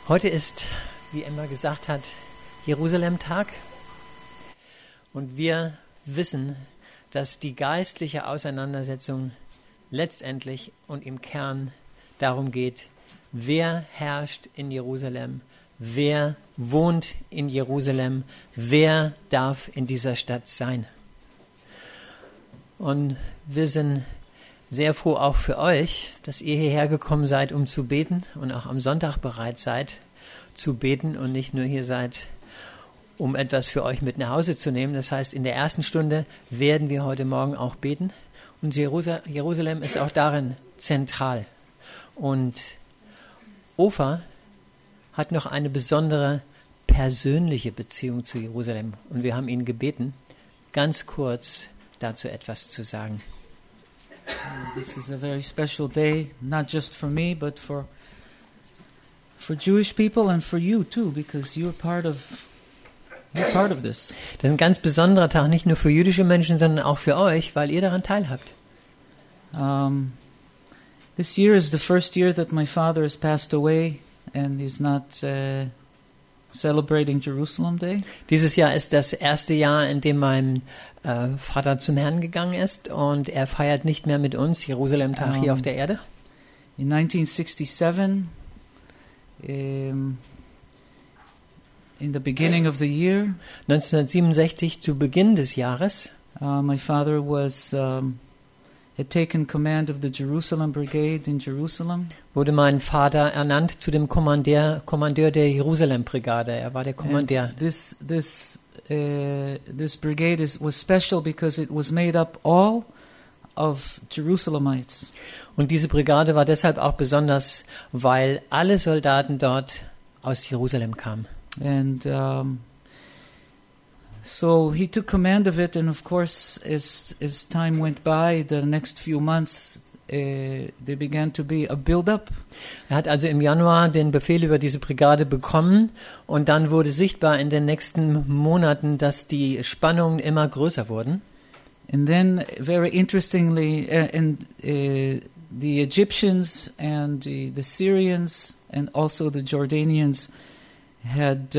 Heute ist, wie Emma gesagt hat, Jerusalem-Tag und wir wissen, dass die geistliche Auseinandersetzung letztendlich und im Kern darum geht, wer herrscht in Jerusalem, wer wohnt in Jerusalem, wer darf in dieser Stadt sein. Und wir sind sehr froh auch für euch, dass ihr hierher gekommen seid, um zu beten und auch am Sonntag bereit seid zu beten und nicht nur hier seid, um etwas für euch mit nach Hause zu nehmen. Das heißt, in der ersten Stunde werden wir heute Morgen auch beten und Jerusalem ist auch darin zentral. Und Ofer hat noch eine besondere persönliche Beziehung zu Jerusalem und wir haben ihn gebeten, ganz kurz dazu etwas zu sagen. This is a very special day, not just for me, but for Jewish people and for you too, because you're part of this. Das ist ein ganz besonderer Tag, nicht nur für jüdische Menschen, sondern auch für euch, weil ihr daran teilhabt. This year is the first year that my father has passed away, and he's not celebrating Jerusalem Day. Dieses Jahr ist das erste Jahr, in dem mein Vater zum Herrn gegangen ist und er feiert nicht mehr mit uns Jerusalem-Tag hier auf der Erde. In 1967, in the beginning of the year, 1967 zu Beginn des Jahres, my father had taken command of the Jerusalem Brigade in Jerusalem. Wurde mein Vater ernannt zu dem Kommandeur der Jerusalem-Brigade. Er war der Kommandeur. This brigade was special because it was made up all of Jerusalemites. Und diese Brigade war deshalb auch besonders, weil alle Soldaten dort aus Jerusalem kamen. And so he took command of it, and of course, as time went by, the next few months, there began to be a build-up. Er hat also im Januar den Befehl über diese Brigade bekommen und dann wurde sichtbar in den nächsten Monaten, dass die Spannungen immer größer wurden. And then, very interestingly, the Egyptians and the Syrians and also the Jordanians had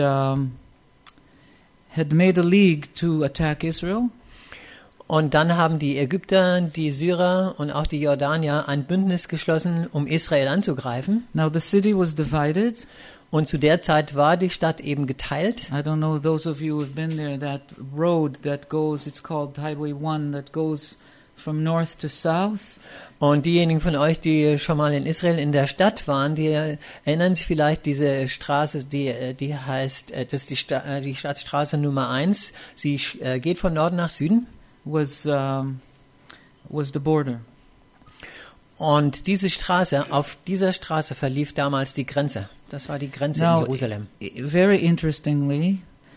made a league to attack Israel. Und dann haben die Ägypter, die Syrer und auch die Jordanier ein Bündnis geschlossen, um Israel anzugreifen. Now the city was divided. Und zu der Zeit war die Stadt eben geteilt. I don't know, those of you who've been there, that road that goes, it's called Highway 1, that goes from north to south. Und diejenigen von euch, die schon mal in Israel in der Stadt waren, die erinnern sich vielleicht diese Straße, die heißt, das ist die Stadtstraße Nummer 1. Sie geht von Norden nach Süden. Was the border. Und diese Straße, auf dieser Straße verlief damals die Grenze. Das war die Grenze in Jerusalem. Very interestingly,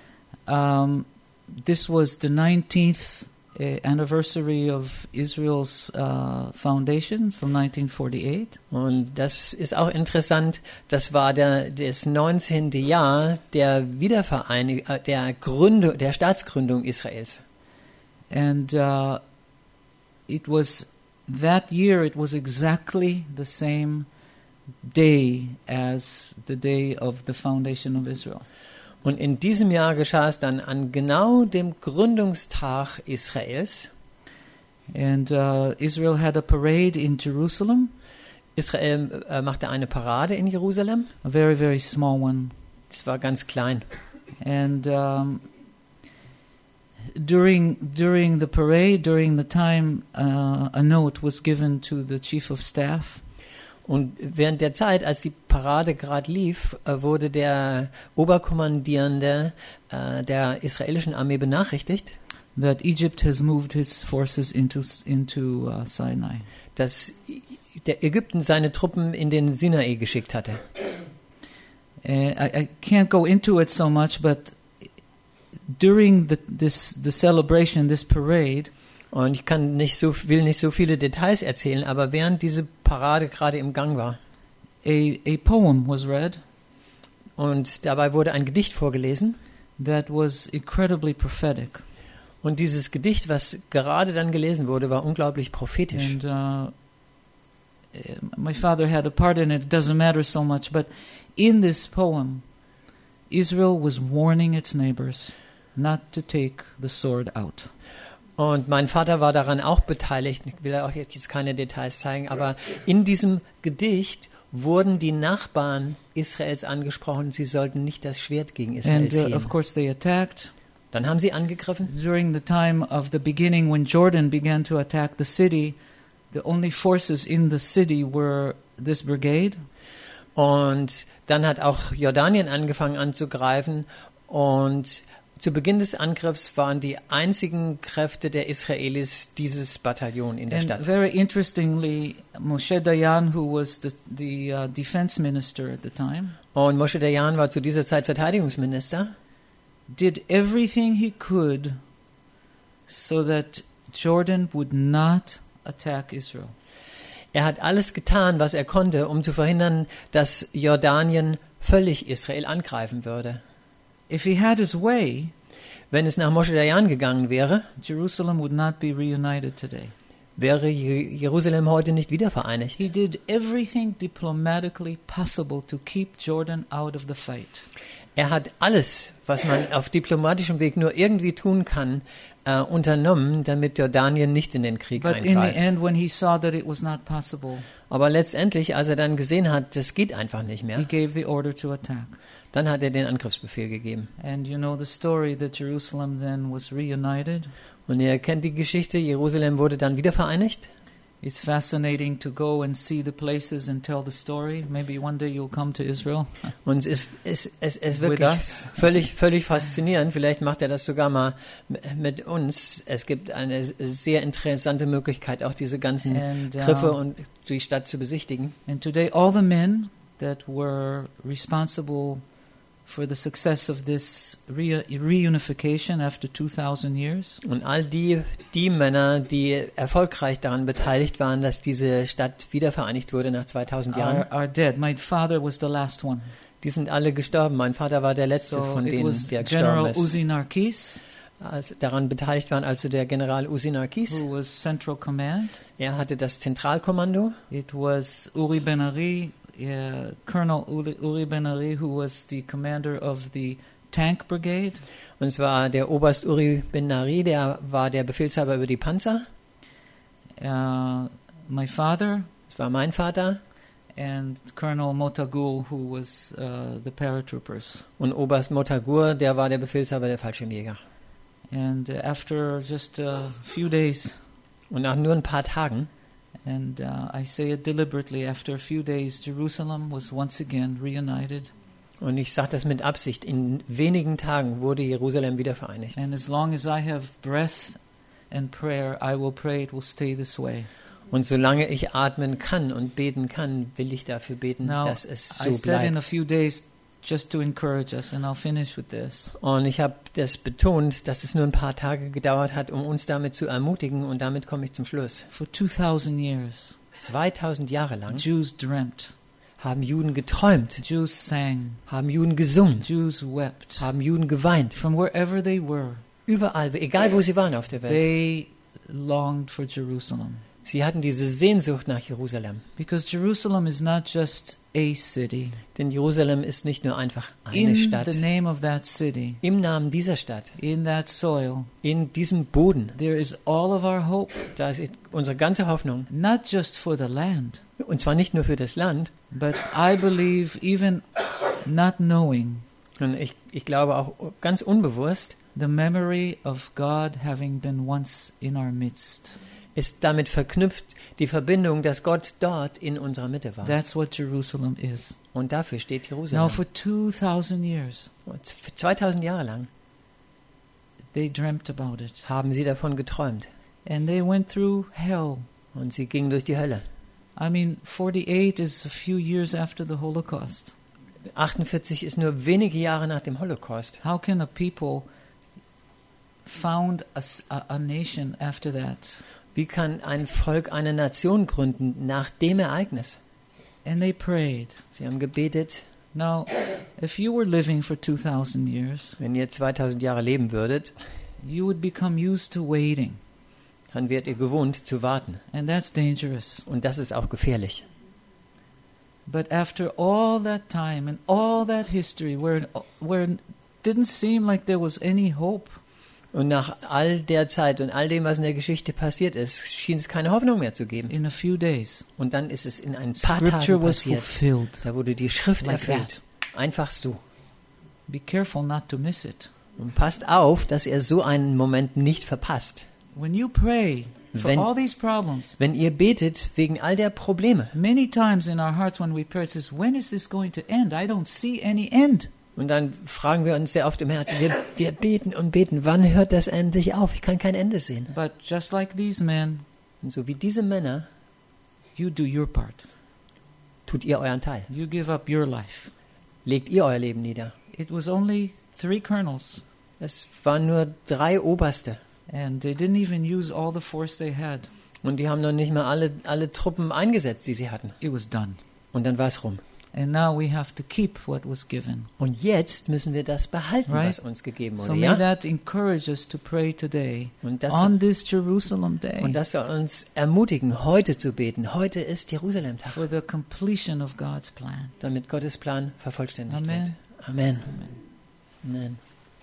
this was the 19th anniversary of Israel's foundation from 1948. Und das ist auch interessant. Das war das 19. Jahr der der Staatsgründung Israels. And it was that year. It was exactly the same day as the day of the foundation of Israel. Und in diesem Jahr geschah es dann an genau dem Gründungstag Israels. And Israel had a parade in Jerusalem. Israel machte eine Parade in Jerusalem. A very, very small one. Es war ganz klein. And during the parade, during the time, a note was given to the chief of staff. Und während der Zeit, als die Parade gerade lief, wurde der Oberkommandierende der israelischen Armee benachrichtigt, that Egypt has moved his forces into Sinai. Dass der Ägypten seine Truppen in den Sinai geschickt hatte. I can't go into it so much, but during the celebration, this parade, und ich will nicht so viele Details erzählen, aber während diese Parade gerade im Gang war, a poem was read, und dabei wurde ein Gedicht vorgelesen, that was incredibly prophetic. Und dieses Gedicht, was gerade dann gelesen wurde, war unglaublich prophetisch. And my father had a part in it. It doesn't matter so much. But in this poem, Israel was warning its neighbors not to take the sword out. Und mein Vater war daran auch beteiligt. Ich will auch jetzt keine Details zeigen, aber in diesem Gedicht wurden die Nachbarn Israels angesprochen, sie sollten nicht das Schwert gegen Israel And ziehen. of course they attacked. Dann haben sie angegriffen. During the time of the beginning, when Jordan began to attack the city, the only forces in the city were this brigade. Und dann hat auch Jordanien angefangen anzugreifen. Und zu Beginn des Angriffs waren die einzigen Kräfte der Israelis dieses Bataillon in der And Stadt. very interestingly, Moshe Dayan, who was the defense minister at the time, Und Moshe Dayan war zu dieser Zeit Verteidigungsminister. did everything he could so that Jordan would not attack Israel. Er hat alles getan, was er konnte, um zu verhindern, dass Jordanien völlig Israel angreifen würde. If he had his way, Wenn es nach Moshe Dayan gegangen wäre, Jerusalem would not be reunited today. wäre Jerusalem heute nicht wieder vereinigt. He did everything diplomatically possible to keep Jordan out of the fight. Er hat alles, was man auf diplomatischem Weg nur irgendwie tun kann, unternommen, damit Jordanien nicht in den Krieg But in the eingreift. end, when he saw that it was not possible, Aber letztendlich, als er dann gesehen hat, das geht einfach nicht he mehr, gave the order to attack. dann hat er den Angriffsbefehl gegeben. And you know the story that Jerusalem then was reunited. Und ihr kennt die Geschichte, Jerusalem wurde dann wieder vereinigt. It's fascinating to go and see the places and tell the story. Maybe one day you'll come to Israel. Und es ist With wirklich us. völlig faszinierend. Vielleicht macht er das sogar mal mit uns. Es gibt eine sehr interessante Möglichkeit, auch diese ganzen And, Griffe und die Stadt zu besichtigen. And today all the men that were responsible for the success of this reunification after 2000 years, Und all die Männer, die erfolgreich daran beteiligt waren, dass diese Stadt wiedervereinigt wurde nach 2000 Jahren, are dead. My father was the last one. die sind alle gestorben. Mein Vater war der letzte So von it denen, was der gestorben General ist. Uzi Narkis, Daran beteiligt waren also der General Uzi Narkis. who was Central Command. Er hatte das Zentralkommando. It was Uri Ben-Ari, Colonel Uri Ben-Ari, who was the commander of the tank brigade. Und es war der Oberst Uri Ben-Nari, der war der Befehlshaber über die Panzer. My father Es war mein Vater. and Colonel Motagul, who was the paratroopers. Und Oberst Motagur, der war der Befehlshaber der Fallschirmjäger. And after just a few days, Und nach nur ein paar Tagen, and I say it deliberately, after a few days, Jerusalem was once again reunited. und ich sage das mit Absicht, in wenigen Tagen wurde Jerusalem wieder vereinigt. And as long as I have breath and prayer, I will pray it will stay this way. Und solange ich atmen kann und beten kann, will ich dafür beten, Now, dass es I so said in a bleibt. few days, just to encourage us, and I'll finish with this. Und ich habe das betont, dass es nur ein paar Tage gedauert hat, um uns damit zu ermutigen. Und damit komme ich zum Schluss. For 2,000 years, 2000 Jahre lang Jews dreamt, haben Juden geträumt, Jews sang, haben Juden gesungen, Jews wept. haben Juden geweint. From wherever they were, Überall, egal wo sie waren auf der Welt. they longed for Jerusalem. Sie hatten diese Sehnsucht nach Jerusalem. Because Jerusalem is not just a city. Denn Jerusalem ist nicht nur einfach eine In Stadt. the name of that city, Im Namen dieser Stadt, in that soil, in diesem Boden, there is all of our hope, da ist unsere ganze Hoffnung. not just for the land, Und zwar nicht nur für das Land. but I believe even not knowing Und ich glaube auch ganz unbewusst, the memory of God having been once in our midst. ist damit verknüpft die Verbindung, dass Gott dort in unserer Mitte war. That's what Jerusalem is. Und dafür steht Now Jerusalem. for 2,000 years, Und 2000 Jahre lang they dreamt about it. haben sie davon geträumt. And they went through hell. Und sie gingen durch die Hölle. I mean, 48 is a few years after the Holocaust. 48 ist nur wenige Jahre nach dem Holocaust. How can a people found a nation after that? Wie kann ein Volk eine Nation gründen nach dem Ereignis? And they prayed. Sie haben gebetet. Now, if you were living for 2,000 years, Wenn ihr 2000 Jahre leben würdet, you would become used to waiting. dann werdet ihr gewohnt zu warten. And that's dangerous. Und das ist auch gefährlich. But after all that time and all that history where it didn't seem like there was any hope, Und nach all der Zeit und all dem, was in der Geschichte passiert ist, schien es keine Hoffnung mehr zu geben. in a few days, Und dann ist es in ein paar Scripture Tagen was passiert. fulfilled. Da wurde die Schrift Like erfüllt. Einfach so. Be careful not to miss it. Und passt auf, dass ihr so einen Moment nicht verpasst. When you pray for Wenn- all these problems, Wenn ihr betet wegen all der Probleme, many times in our hearts when we pray, it says, when is this going to end? I don't see any end. und dann fragen wir uns sehr oft im Herzen, wir beten und beten, wann hört das endlich auf? Ich kann kein Ende sehen. But just like these men, Und so wie diese Männer, you do your part. tut ihr euren Teil. You give up your life. Legt ihr euer Leben nieder. It was only 3 colonels, Es waren nur 3 Oberste. and they didn't even use all the force they had. Und die haben noch nicht mal alle Truppen eingesetzt, die sie hatten. It was done. Und dann war es rum. And now we have to keep what was given. Und jetzt müssen wir das behalten, Right. was uns gegeben So wurde. may Ja? that encourage us to pray today Und das, on this Jerusalem day und das soll uns ermutigen, heute zu beten. Heute ist Jerusalem-Tag, for the completion of God's plan. damit Gottes Plan vervollständigt Amen. wird. Amen. Amen. Amen.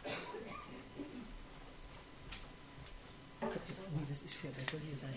Das ist für, wer soll hier sein?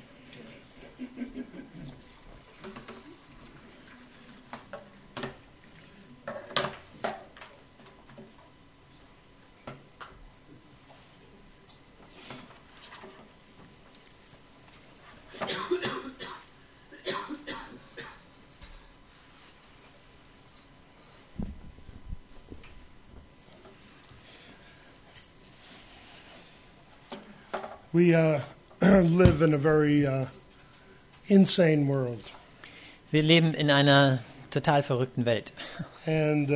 We live in a very insane world. Wir leben in einer total verrückten Welt. And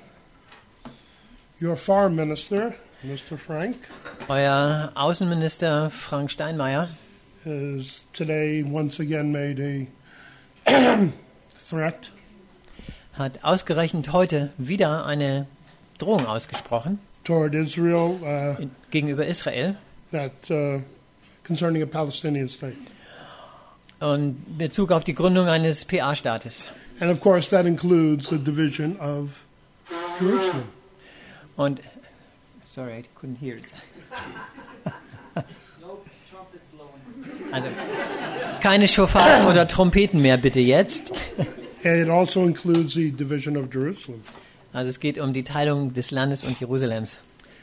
your foreign minister, Mr. Frank, Euer Außenminister Frank Steinmeier has today once again made a threat hat ausgerechnet heute wieder eine Drohung ausgesprochen toward Israel gegenüber Israel that concerning a Palestinian state. und in Bezug auf die Gründung eines PA-Staates. And of course that includes the division of Jerusalem. Und sorry, I couldn't hear it. Also keine Schofar oder Trompeten mehr bitte jetzt. And it also includes the division of Jerusalem. Also es geht um die Teilung des Landes und Jerusalems.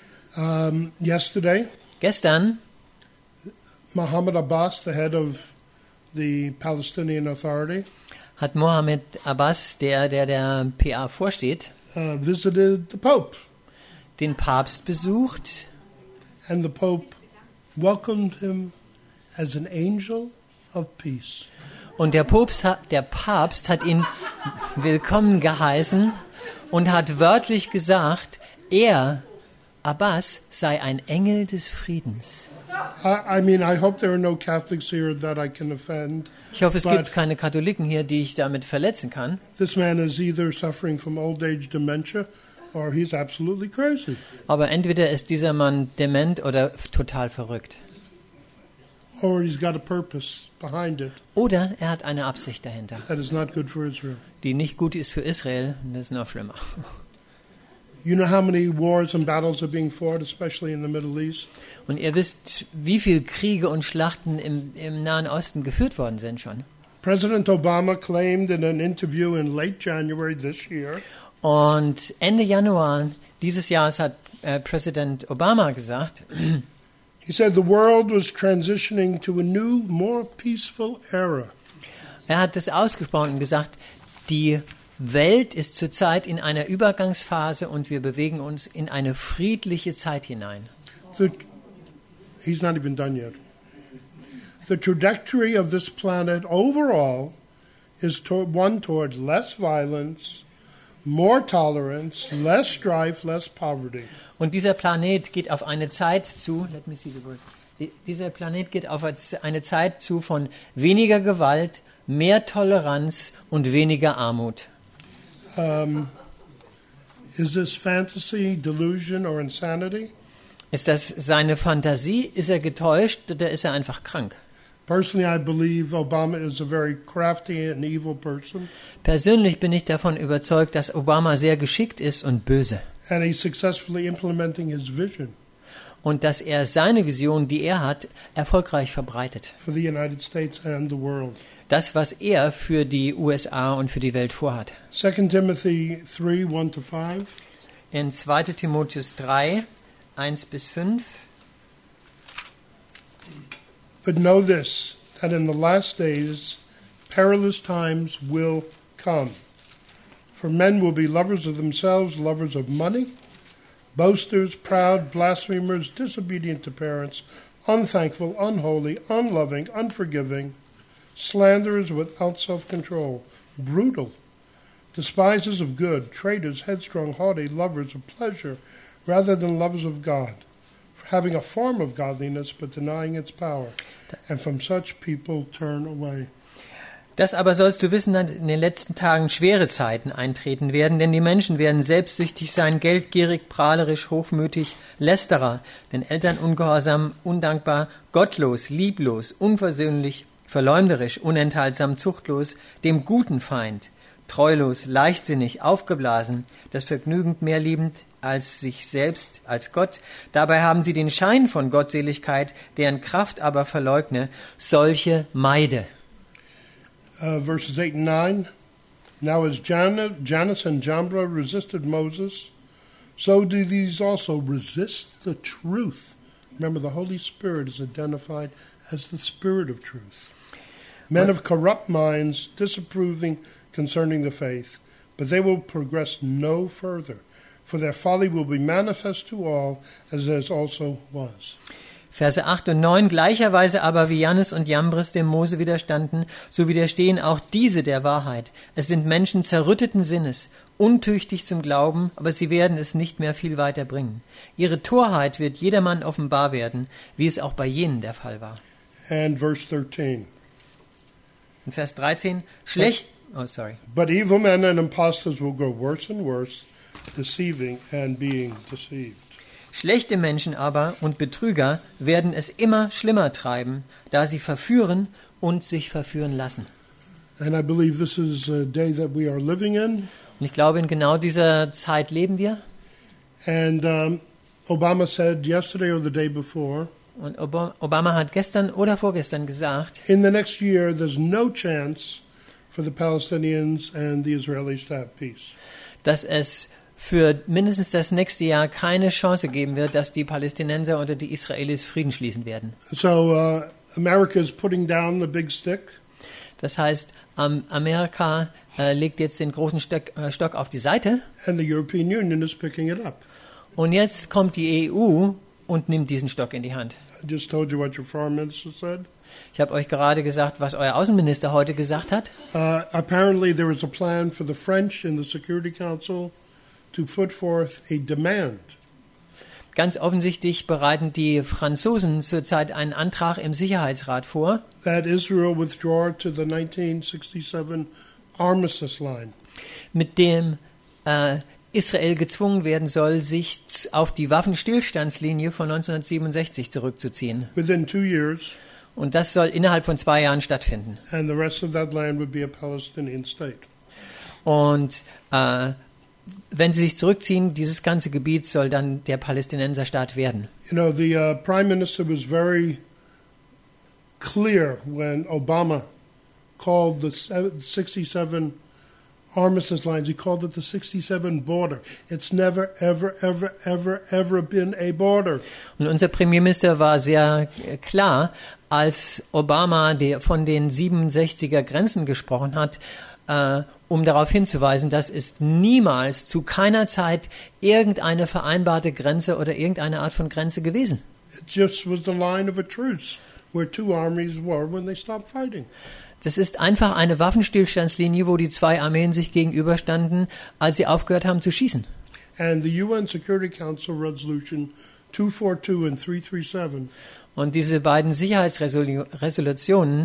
Yesterday, Gestern Mohammed Abbas, the head of the Palestinian Authority, hat Mohammed Abbas, der PA vorsteht, visited the Pope. den Papst besucht And the Pope welcomed him as an angel of peace. und der Papst hat ihn willkommen geheißen und hat wörtlich gesagt, er, Abbas, sei ein Engel des Friedens. I mean, I hope there are no Catholics here that I can offend. Ich hoffe, es But- gibt keine Katholiken hier, die ich damit verletzen kann. This man is either suffering from old age dementia or he's absolutely crazy. Aber entweder ist dieser Mann dement oder total verrückt. Or he's got a purpose behind it Oder er hat eine Absicht dahinter, that is not good for Israel. die nicht gut ist für Israel. Und das ist noch schlimmer. You know how many wars and battles are being fought, especially in the Middle East? Und ihr wisst, wie viele Kriege und Schlachten im Nahen Osten geführt worden sind schon. President Obama claimed in an interview in late January this year Und Ende Januar dieses Jahres hat Präsident Obama gesagt, he said the world was transitioning to a new, more peaceful era. er hat das ausgesprochen und gesagt, die Welt ist zurzeit in einer Übergangsphase und wir bewegen uns in eine friedliche Zeit hinein. He's not even done yet. The trajectory of this planet overall is one toward less violence, more tolerance, less strife, less poverty. Und dieser Planet geht auf eine Zeit zu, let me see the word. Dieser Planet geht auf eine Zeit zu von weniger Gewalt, mehr Toleranz und weniger Armut. Is this fantasy, delusion, or insanity? Ist das seine Fantasie? Ist er getäuscht oder ist er einfach krank? Personally, I believe Obama is a very crafty and evil person, Persönlich bin ich davon überzeugt, dass Obama sehr geschickt ist und böse. and he's successfully implementing his vision Und dass er seine Vision, die er hat, erfolgreich verbreitet. for the United States and the world. Das, was er für die USA und für die Welt vorhat. 2 Timothy 3, 1-5. In 2. Timotheus 3, 1-5. But know this, that in the last days perilous times will come. For men will be lovers of themselves, lovers of money, boasters, proud, blasphemers, disobedient to parents, unthankful, unholy, unloving, unforgiving, slanderers without self-control, brutal, despisers of good, traitors, headstrong, haughty, lovers of pleasure rather than lovers of God, having a form of godliness but denying its power. And from such people turn away. Das aber sollst du wissen, dass in den letzten Tagen schwere Zeiten eintreten werden, denn die Menschen werden selbstsüchtig sein, geldgierig, prahlerisch, hochmütig, Lästerer, den Eltern ungehorsam, undankbar, gottlos, lieblos, unversöhnlich, verleumderisch, unenthaltsam, zuchtlos, dem guten Feind, treulos, leichtsinnig, aufgeblasen, das Vergnügen mehr liebend als sich selbst, als Gott. Dabei haben sie den Schein von Gottseligkeit, deren Kraft aber verleugne, solche meide. Verses 8 and 9. Now as Jannes and Jambres resisted Moses, so do these also resist the truth. Remember, the Holy Spirit is identified as the Spirit of truth. Men of corrupt minds, disapproving concerning the faith, but they will progress no further, for their folly will be manifest to all, as theirs also was. Verse 8 und 9, gleicherweise aber wie Jannes und Jambres dem Mose widerstanden, so widerstehen auch diese der Wahrheit. Es sind Menschen zerrütteten Sinnes, untüchtig zum Glauben, aber sie werden es nicht mehr viel weiter bringen. Ihre Torheit wird jedermann offenbar werden, wie es auch bei jenen der Fall war. And verse 13. In Vers 13, But evil men and impostors will grow worse and worse, deceiving and being deceived. Schlechte Menschen aber und Betrüger werden es immer schlimmer treiben, da sie verführen und sich verführen lassen. And I believe this is a day that we are living in. Und ich glaube, in genau dieser Zeit leben wir. And Obama said yesterday or the day before, Und Obama hat gestern oder vorgestern gesagt, in the next year there's no chance for the Palestinians and the Israelis to have peace. dass es für mindestens das nächste Jahr keine Chance geben wird, dass die Palästinenser oder die Israelis Frieden schließen werden. So America is putting down the big stick. Das heißt, Amerika legt jetzt den großen Stock auf die Seite And the European Union is picking it up. und jetzt kommt die EU und nimmt diesen Stock in die Hand. I just told you what your foreign minister said. Ich habe euch gerade gesagt, was euer Außenminister heute gesagt hat. Apparently there is a plan for the French in the Security Council to put forth a demand Ganz offensichtlich bereiten die Franzosen zurzeit einen Antrag im Sicherheitsrat vor, that Israel withdraw to the 1967 armistice line. mit dem Israel gezwungen werden soll, sich auf die Waffenstillstandslinie von 1967 zurückzuziehen. Within 2 years, Und das soll innerhalb von 2 Jahren stattfinden. and the rest of that land would be a Palestinian state. Und wenn sie sich zurückziehen, dieses ganze Gebiet soll dann der Palästinenserstaat werden. You know, the Prime Minister was very clear when Obama called the 67 armistice lines. He called it the 67 border. It's never, ever, ever, ever, ever been a border. Und unser Premierminister war sehr klar, als Obama von den 67er Grenzen gesprochen hat, um darauf hinzuweisen, dass es niemals zu keiner Zeit irgendeine vereinbarte Grenze oder irgendeine Art von Grenze gewesen. It just was the line of a truce where two armies were when they stopped fighting. Das ist einfach eine Waffenstillstandslinie, wo die 2 Armeen sich gegenüberstanden, als sie aufgehört haben zu schießen. And the UN Security Council Resolution 242 and 337 Und diese beiden Sicherheitsresolutionen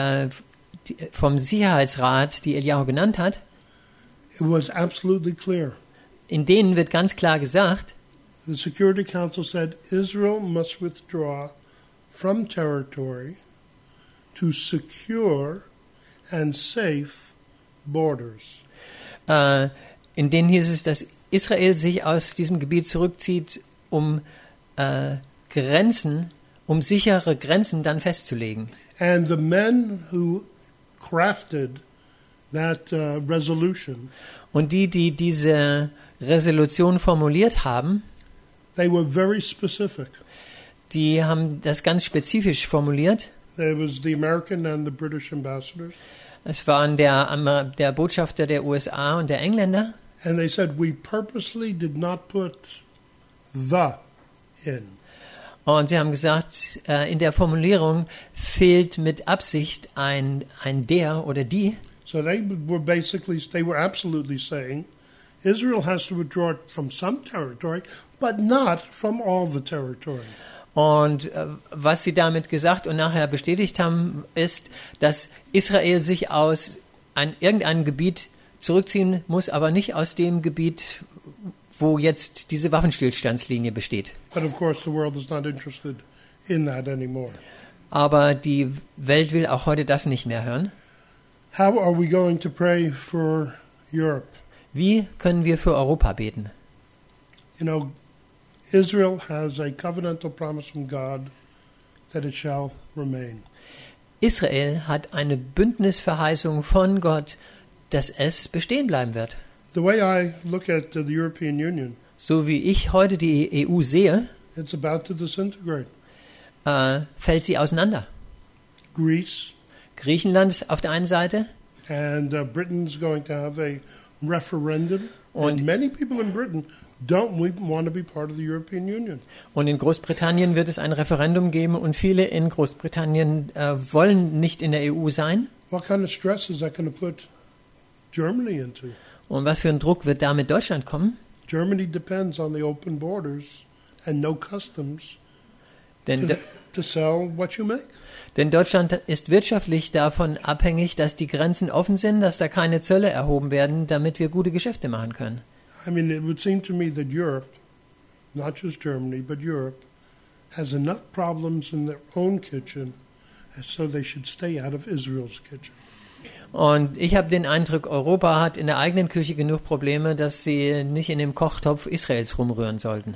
vom Sicherheitsrat, die Eliyahu genannt hat, it was absolutely clear. in denen wird ganz klar gesagt, The Security Council said Israel must withdraw from territory to secure and safe borders. In denen hieß es, dass Israel sich aus diesem Gebiet zurückzieht, um sichere Grenzen dann festzulegen. And the men who crafted that resolution, Und die diese Resolution formuliert haben, they were very specific. die haben das ganz spezifisch formuliert. There was the American and the British ambassadors. Es waren der Botschafter der USA und der Engländer. And they said, we purposely did not put the in. Und sie haben gesagt, in der Formulierung fehlt mit Absicht ein der oder die. So they were absolutely saying, Israel has to withdraw from some territory, but not from all the territory. Und was sie damit gesagt und nachher bestätigt haben, ist, dass Israel sich aus irgendeinem Gebiet zurückziehen muss, aber nicht aus dem Gebiet, wo jetzt diese Waffenstillstandslinie besteht. But of course the world is not interested in that anymore. Aber die Welt will auch heute das nicht mehr hören. How are we going to pray for Europe? Wie können wir für Europa beten? You know, Israel has a covenantal promise from God that it shall remain. Israel hat eine Bündnisverheißung von Gott, dass es bestehen bleiben wird. The way I look at the European Union, So wie ich heute die EU sehe, it's about to disintegrate. fällt sie auseinander. Greece Griechenland auf der einen Seite and Britain's going to have a referendum, Und- and many people in Britain don't want to be part of the European Union. und in Großbritannien wird es ein Referendum geben und viele in Großbritannien wollen nicht in der EU sein. What kind of stress is that going to put Germany into? Und was für ein Druck wird da mit Deutschland kommen? Germany depends on the open borders and no customs Denn, to sell what you make. denn Deutschland ist wirtschaftlich davon abhängig, dass die Grenzen offen sind, dass da keine Zölle erhoben werden, damit wir gute Geschäfte machen können. I mean, it would seem to me that Europe, not just Germany, but Europe, has enough problems in their own kitchen, and so they should stay out of Israel's kitchen. Und ich habe den Eindruck, Europa hat in der eigenen Küche genug Probleme, dass sie nicht in dem Kochtopf Israels rumrühren sollten.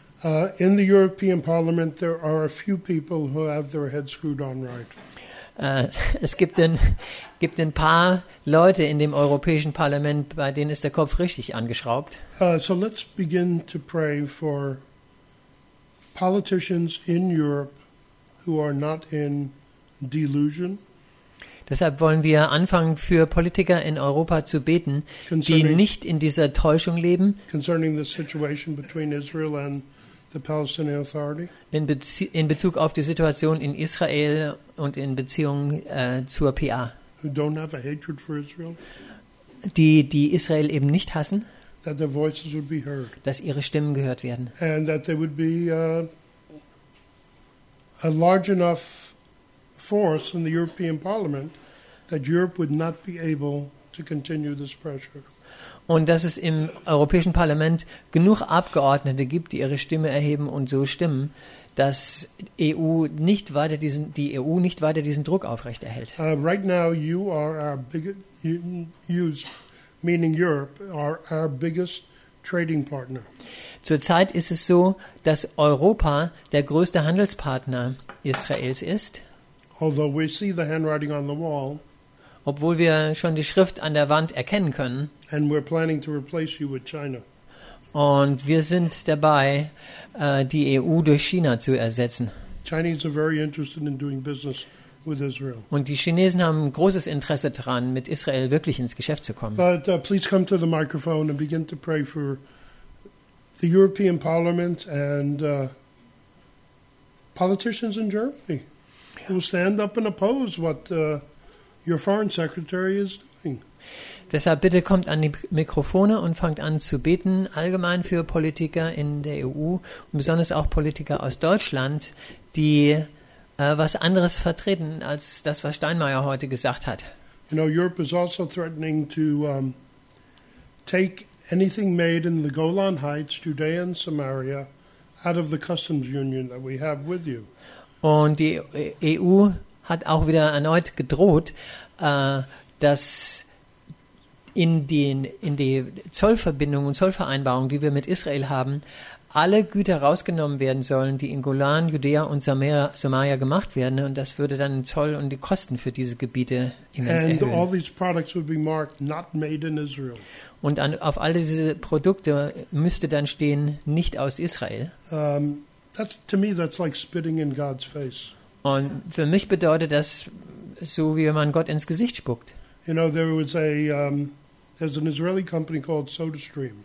In the European Parliament, there are a few people who have their heads screwed on right. Es gibt ein paar Leute in dem Europäischen Parlament, bei denen ist der Kopf richtig angeschraubt. So let's begin to pray for politicians in Europe who are not in delusion, Deshalb wollen wir anfangen, für Politiker in Europa zu beten, die Concerning- nicht in dieser Täuschung leben, concerning the situation between Israel and the Palestinian Authority. in Bezug auf die Situation in Israel und in Beziehung zur PA, Who don't have a hatred for Israel, die Israel eben nicht hassen, that their voices would be heard, dass ihre Stimmen gehört werden. and that there would be a large enough force in the European Parliament that Europe would not be able to continue this pressure. Und dass es im Europäischen Parlament genug Abgeordnete gibt, die ihre Stimme erheben und so stimmen, dass die EU nicht weiter diesen Druck aufrechterhält. Right now, you are our biggest, meaning Europe, are our biggest trading partner. Zurzeit ist es so, dass Europa der größte Handelspartner Israels ist, Although we see the handwriting on the wall, obwohl wir schon die Schrift an der Wand erkennen können. and we're planning to replace you with China. Und wir sind dabei, die EU durch China zu ersetzen. Chinese are very interested in doing business with Israel. Und die Chinesen haben ein großes Interesse daran, mit Israel wirklich ins Geschäft zu kommen. But please come to the microphone and begin to pray for the European Parliament and politicians in Germany who will stand up and oppose what your foreign secretary is doing. Deshalb bitte kommt an die Mikrofone und fangt an zu beten, allgemein für Politiker in der EU und besonders auch Politiker aus Deutschland, die was anderes vertreten als das, was Steinmeier heute gesagt hat. You know, Europe is also threatening to take anything made in the Golan Heights, Judea and Samaria, out of the customs union that we have with you. Und die EU hat auch wieder erneut gedroht, dass in die Zollverbindungen und Zollvereinbarungen, die wir mit Israel haben, alle Güter rausgenommen werden sollen, die in Golan, Judäa und Samaria gemacht werden. Und das würde dann den Zoll und die Kosten für diese Gebiete immens And all erhöhen. these products would be marked not made in Israel. Und auf all diese Produkte müsste dann stehen, nicht aus Israel. To me, that's like spitting in God's face. Und für mich bedeutet das so, wie wenn man Gott ins Gesicht spuckt. You know, there's an Israeli company called SodaStream.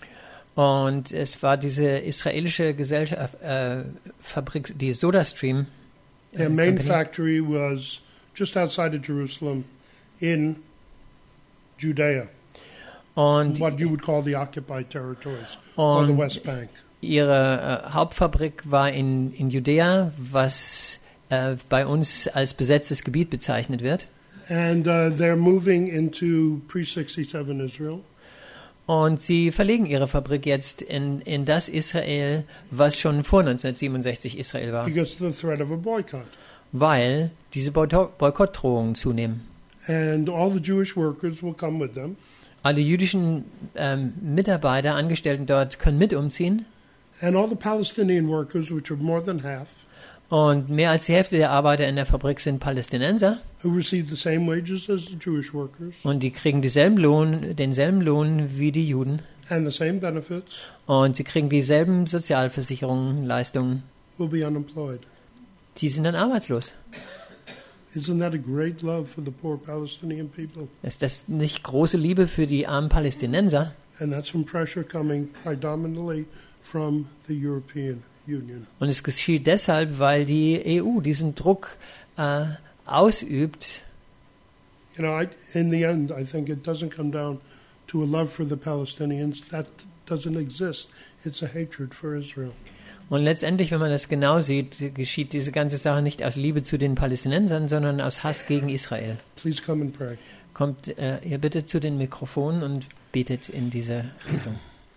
Und es war diese israelische Gesellschaft, Fabrik, die SodaStream. Their main Company. factory was just outside of Jerusalem in Judea, Und what you would call the occupied territories or the Und West Bank. ihre Hauptfabrik war in Judäa, was bei uns als besetztes Gebiet bezeichnet wird. And they're moving into pre-67 Israel. Und sie verlegen ihre Fabrik jetzt in das Israel, was schon vor 1967 Israel war, Because of the threat of a boycott. weil diese Boykottdrohungen zunehmen. And all the Jewish workers will come with them. Alle jüdischen Mitarbeiter, Angestellten dort können mit umziehen. And all the Palestinian workers, which are more than half, Und mehr als die Hälfte der Arbeiter in der Fabrik sind Palästinenser. who receive the same wages as the Jewish workers Und die kriegen denselben Lohn wie die Juden. and the same benefits, Und sie kriegen dieselben Sozialversicherungen, Leistungen. will be unemployed. Die sind dann arbeitslos. Isn't that a great love for the poor Palestinian people? Ist das nicht große Liebe für die armen Palästinenser? And that's from pressure coming predominantly from the European Union. Und es geschieht deshalb, weil die EU diesen Druck ausübt. You know, in the end, I think it doesn't come down to a love for the Palestinians. That doesn't exist. It's a hatred for Israel. Und letztendlich, wenn man das genau sieht, geschieht diese ganze Sache nicht aus Liebe zu den Palästinensern, sondern aus Hass gegen Israel. Please come and pray. Kommt ihr bitte zu den Mikrofonen und betet in diese Richtung.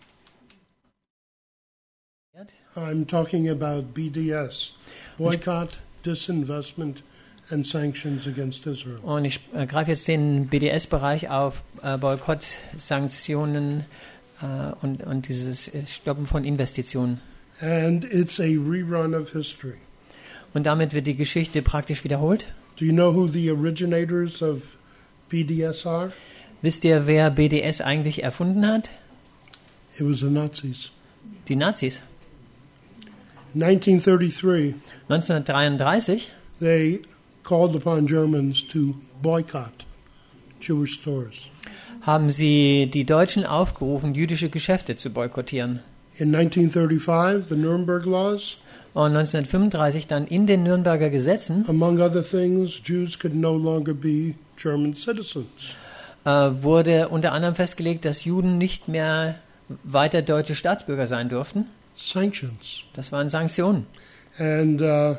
I'm talking about BDS, boycott, disinvestment, and sanctions against Israel. Und ich greife jetzt den BDS-Bereich auf, Boykott, Sanktionen und dieses Stoppen von Investitionen. And it's a rerun of history. Und damit wird die Geschichte praktisch wiederholt. Do you know who the originators of BDS are? Wisst ihr, wer BDS eigentlich erfunden hat? It was the Nazis. Die Nazis. 1933, 1933 they called upon Germans to boycott Jewish stores. haben sie die Deutschen aufgerufen, jüdische Geschäfte zu boykottieren. In 1935, the Nuremberg Laws, Und 1935 dann in den Nürnberger Gesetzen among other things, Jews could no longer be German citizens. wurde unter anderem festgelegt, dass Juden nicht mehr weiter deutsche Staatsbürger sein durften. Sanctions. Das waren Sanktionen. And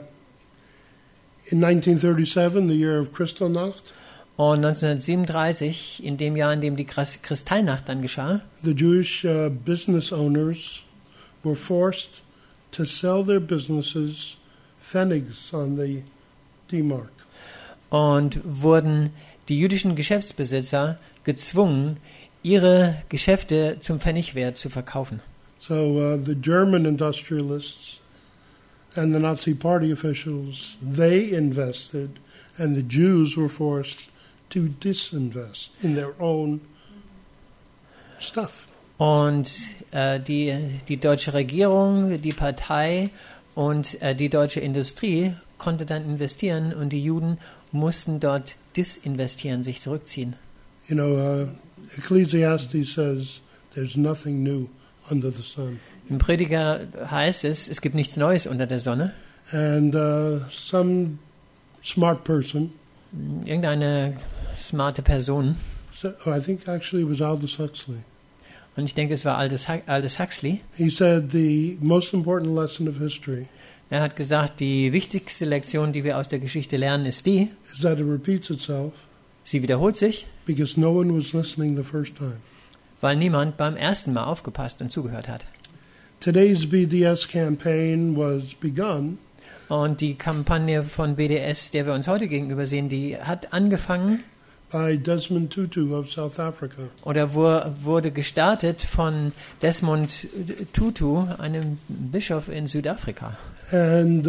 in 1937, the year of Kristallnacht, Und 1937, in dem Jahr, in dem die Kristallnacht dann geschah, the Jewish business owners were forced to sell their businesses Pfennigs on the D-Mark. und wurden die jüdischen Geschäftsbesitzer gezwungen, ihre Geschäfte zum Pfennigwert zu verkaufen. So the German industrialists and the Nazi party officials, they invested, and the Jews were forced to disinvest in their own stuff. Und die deutsche Regierung, die Partei und die deutsche Industrie konnte dann investieren und die Juden mussten dort disinvestieren, sich zurückziehen. You know, Ecclesiastes says there's nothing new under the sun. Im Prediger heißt es gibt nichts Neues unter der Sonne. And some smart person, Irgendeine smarte Person, I think actually it was Aldous Huxley, und ich denke, es war Aldous Huxley, he said the most important lesson of history er hat gesagt, die wichtigste Lektion, die wir aus der Geschichte lernen, ist die, is that it repeats itself sie wiederholt sich, because no one was listening the first time. weil niemand beim ersten Mal aufgepasst und zugehört hat. Today's BDS campaign was begun Und die Kampagne von BDS, der wir uns heute gegenüber sehen, die hat angefangen by Desmond Tutu of South Africa. oder wurde gestartet von Desmond Tutu, einem Bischof in Südafrika. And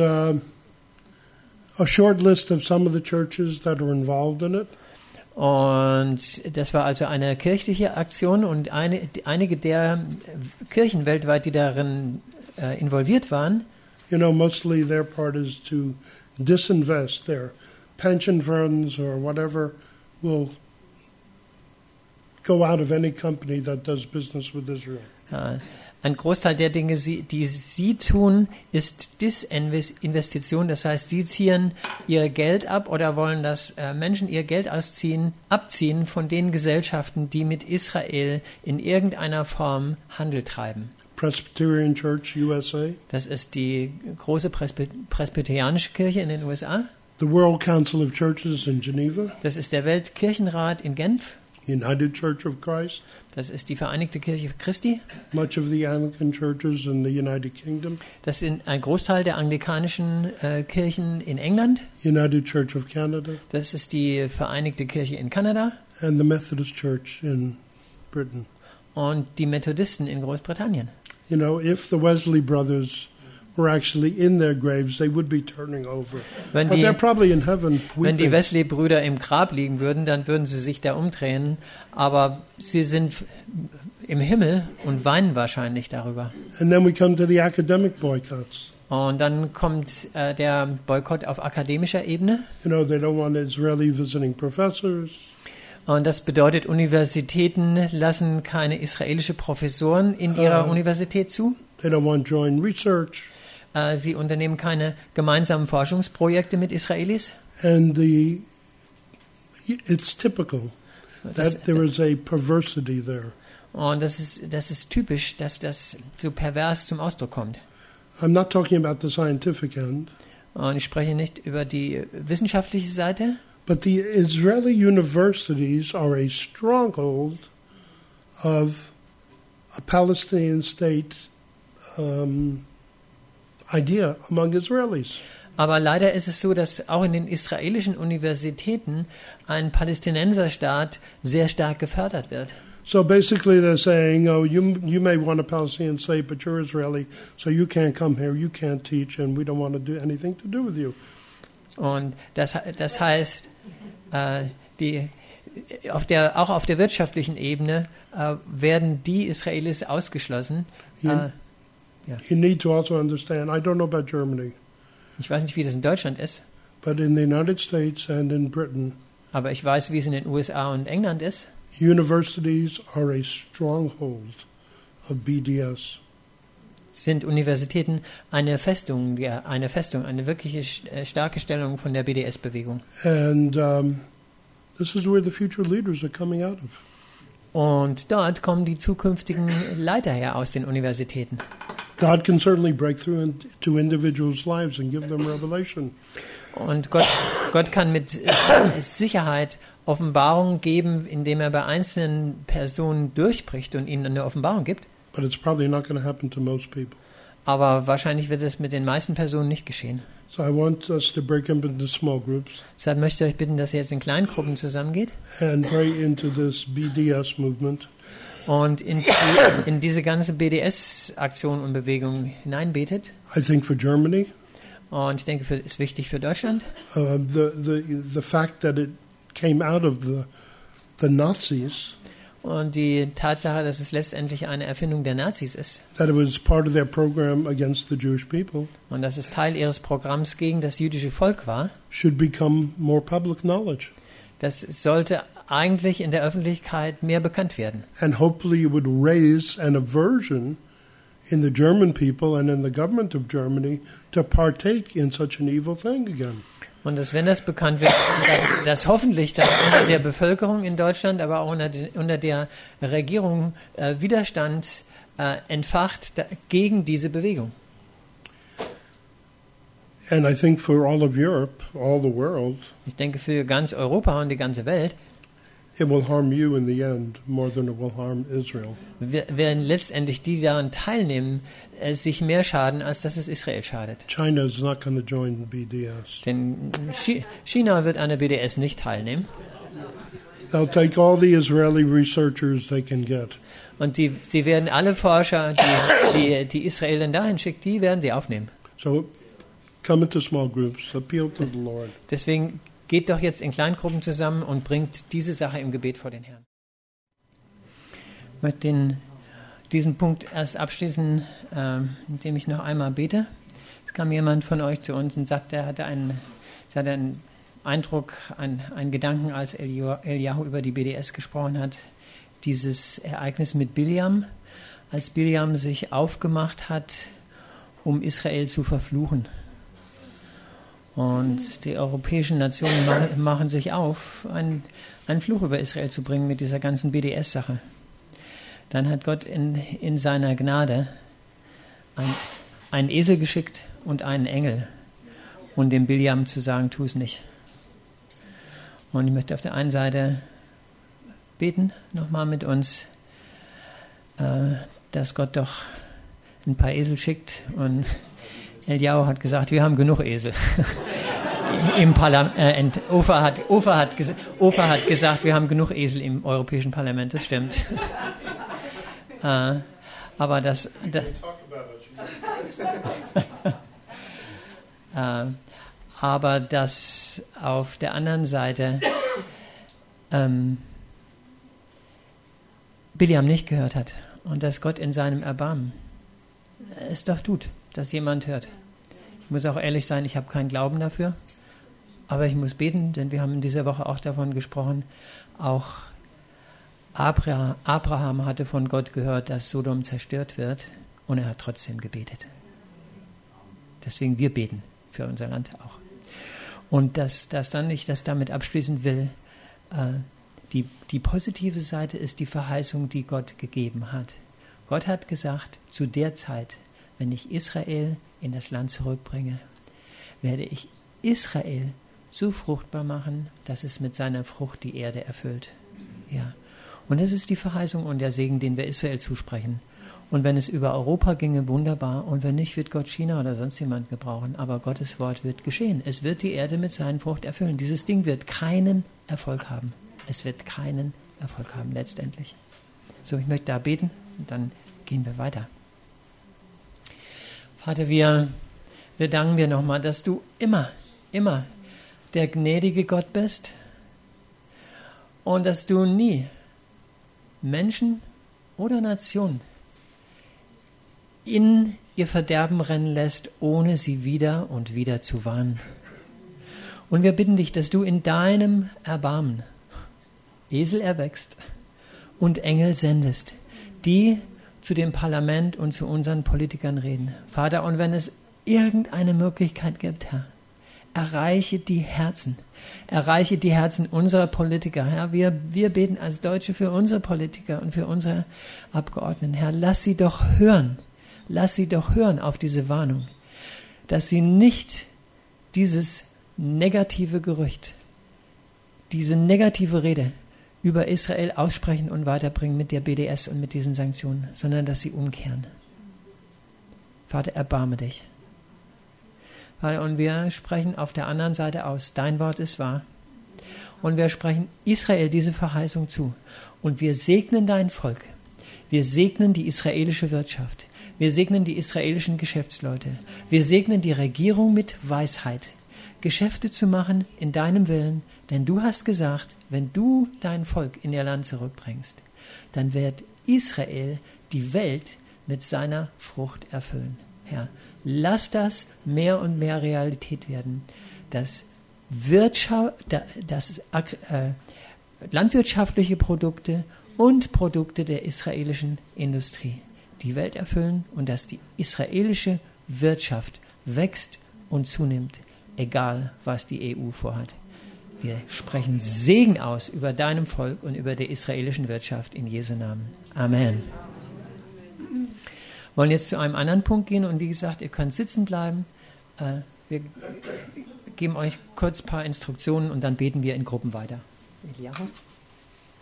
a short list of some of the churches that are involved in it. Und das war also eine kirchliche Aktion und einige der Kirchen weltweit, die darin involviert waren, You know, mostly their part is to disinvest. Their pension funds or whatever will go out of any company that does business with Israel. ein Großteil der Dinge, die sie tun, ist Disinvestition. Das heißt, sie ziehen ihr Geld ab oder wollen, dass Menschen ihr Geld abziehen von den Gesellschaften, die mit Israel in irgendeiner Form Handel treiben. Presbyterian Church, USA. Das ist die große presbyterianische Kirche in den USA. The World Council of Churches in Geneva. Das ist der Weltkirchenrat in Genf. United Church of Christ. Das ist die Vereinigte Kirche Christi. Much of the Anglican churches in the United Kingdom. Das sind ein Großteil der anglikanischen Kirchen in England. United Church of Canada. Das ist die Vereinigte Kirche in Kanada. And the Methodist Church in Britain. Und die Methodisten in Großbritannien. You know, if the Wesley brothers were actually in their graves, they would be turning over. Wenn But die- they're probably in heaven Wenn die weeping. Wesley-Brüder im Grab liegen würden, dann würden sie sich da umdrehen. Aber sie sind im Himmel und weinen wahrscheinlich darüber. And then we come to the academic boycotts. Und dann kommt der Boykott auf akademischer Ebene. You know, they don't want Israeli visiting professors. Und das bedeutet, Universitäten lassen keine israelische Professoren in ihrer Universität zu. They don't want joint research. Sie unternehmen keine gemeinsamen Forschungsprojekte mit Israelis. And it's typical that there is a perversity there. Und das ist typisch, dass das so pervers zum Ausdruck kommt. I'm not talking about the scientific end, Und ich spreche nicht über die wissenschaftliche Seite, but the Israeli universities are a stronghold of a Palestinian state idea among Israelis. aber leider ist es so, dass auch in den israelischen Universitäten ein Palästinenserstaat sehr stark gefördert wird. So basically they're saying, oh, you may want a Palestinian state, but you're Israeli, so you can't come here, you can't teach, and we don't want to do anything to do with you. Und das heißt, auch auf der wirtschaftlichen Ebene werden die Israelis ausgeschlossen. You need to also understand, I don't know about Germany, Ich weiß nicht, wie das in Deutschland ist, but in the United States and in Britain, aber ich weiß, wie es in den USA und England ist. universities are a stronghold of BDS. Sind Universitäten eine Festung, eine wirkliche starke Stellung von der BDS-Bewegung. And this is where the future leaders are coming out of. Und dort kommen die zukünftigen Leiter her aus den Universitäten. God can certainly break through into individuals' lives and give them revelation. Und Gott kann mit Sicherheit Offenbarung geben, indem er bei einzelnen Personen durchbricht und ihnen eine Offenbarung gibt. But it's probably not going to happen to most people. Aber wahrscheinlich wird es mit den meisten Personen nicht geschehen. So I want us to break up into small groups Deshalb möchte ich euch bitten, dass ihr jetzt in kleinen Gruppen zusammengeht and pray into this BDS movement. und in diese ganze BDS-Aktion und Bewegung hineinbetet. I think for Germany, Und ich denke, es ist wichtig für Deutschland. the fact that it came out of the Nazis, Und die Tatsache, dass es letztendlich eine Erfindung der Nazis ist. that it was part of their program against the Jewish people, Und dass es Teil ihres Programms gegen das jüdische Volk war. should become more public knowledge. Das sollte eigentlich in der Öffentlichkeit mehr bekannt werden. And hopefully it would raise an aversion in the German people and in the government of Germany to partake in such an evil thing again. Und dass, wenn das bekannt wird, dass hoffentlich dann unter der Bevölkerung in Deutschland, aber auch unter der Regierung Widerstand entfacht gegen diese Bewegung. And I think for all of Europe, all the world, Ich denke, für ganz Europa und die ganze Welt it will harm you in the end more than it will harm Israel. werden letztendlich die, die daran teilnehmen, sich mehr schaden, als dass es Israel schadet. China is not going to join the BDS. Denn China wird an der BDS nicht teilnehmen. They'll take all the Israeli researchers they can get. Und die werden alle Forscher, die Israel dann dahin schickt, die werden sie aufnehmen. So come into small groups, appeal to the Lord. Deswegen geht doch jetzt in Kleingruppen zusammen und bringt diese Sache im Gebet vor den Herrn. Ich möchte diesen Punkt erst abschließen, indem ich noch einmal bete. Es kam jemand von euch zu uns und sagte, er hatte einen Eindruck, einen Gedanken, als Eliyahu über die BDS gesprochen hat. Dieses Ereignis mit Biljam, als Biljam sich aufgemacht hat, um Israel zu verfluchen. Und die europäischen Nationen machen sich auf, einen Fluch über Israel zu bringen mit dieser ganzen BDS-Sache. Dann hat Gott in seiner Gnade einen Esel geschickt und einen Engel, und dem Biljam zu sagen, tu es nicht. Und ich möchte auf der einen Seite beten, nochmal mit uns, dass Gott doch ein paar Esel schickt. Und Eliyahu hat gesagt, wir haben genug Esel. Im Parlament. Ofer hat gesagt, wir haben genug Esel im Europäischen Parlament, das stimmt. Aber dass auf der anderen Seite Biljam nicht gehört hat und dass Gott in seinem Erbarmen es doch tut, dass jemand hört. Ich muss auch ehrlich sein, ich habe keinen Glauben dafür, aber ich muss beten, denn wir haben in dieser Woche auch davon gesprochen, auch Abraham hatte von Gott gehört, dass Sodom zerstört wird, und er hat trotzdem gebetet. Deswegen wir beten für unser Land auch. Und dass dann ich das damit abschließen will, die positive Seite ist die Verheißung, die Gott gegeben hat. Gott hat gesagt, zu der Zeit, wenn ich Israel in das Land zurückbringe, werde ich Israel so fruchtbar machen, dass es mit seiner Frucht die Erde erfüllt. Ja. Und das ist die Verheißung und der Segen, den wir Israel zusprechen. Und wenn es über Europa ginge, wunderbar. Und wenn nicht, wird Gott China oder sonst jemand gebrauchen. Aber Gottes Wort wird geschehen. Es wird die Erde mit seinen Frucht erfüllen. Dieses Ding wird keinen Erfolg haben. Es wird keinen Erfolg haben letztendlich. So, ich möchte da beten und dann gehen wir weiter. Vater, wir danken dir nochmal, dass du immer der gnädige Gott bist und dass du nie Menschen oder Nationen in ihr Verderben rennen lässt, ohne sie wieder und wieder zu warnen. Und wir bitten dich, dass du in deinem Erbarmen Esel erwächst und Engel sendest, die zu dem Parlament und zu unseren Politikern reden. Vater, und wenn es irgendeine Möglichkeit gibt, Herr, erreiche die Herzen unserer Politiker. Herr, wir beten als Deutsche für unsere Politiker und für unsere Abgeordneten. Herr, lass sie doch hören auf diese Warnung, dass sie nicht dieses negative Gerücht, diese negative Rede über Israel aussprechen und weiterbringen mit der BDS und mit diesen Sanktionen, sondern dass sie umkehren. Vater, erbarme dich. Vater, und wir sprechen auf der anderen Seite aus, dein Wort ist wahr. Und wir sprechen Israel diese Verheißung zu. Und wir segnen dein Volk. Wir segnen die israelische Wirtschaft. Wir segnen die israelischen Geschäftsleute. Wir segnen die Regierung mit Weisheit, Geschäfte zu machen in deinem Willen. Denn du hast gesagt, wenn du dein Volk in ihr Land zurückbringst, dann wird Israel die Welt mit seiner Frucht erfüllen. Herr, lass das mehr und mehr Realität werden, dass landwirtschaftliche Produkte und Produkte der israelischen Industrie die Welt erfüllen und dass die israelische Wirtschaft wächst und zunimmt, egal was die EU vorhat. Wir sprechen Segen aus über deinem Volk und über die israelische Wirtschaft in Jesu Namen. Amen. Wir wollen jetzt zu einem anderen Punkt gehen und wie gesagt, ihr könnt sitzen bleiben. Wir geben euch kurz ein paar Instruktionen und dann beten wir in Gruppen weiter. Eliyahu?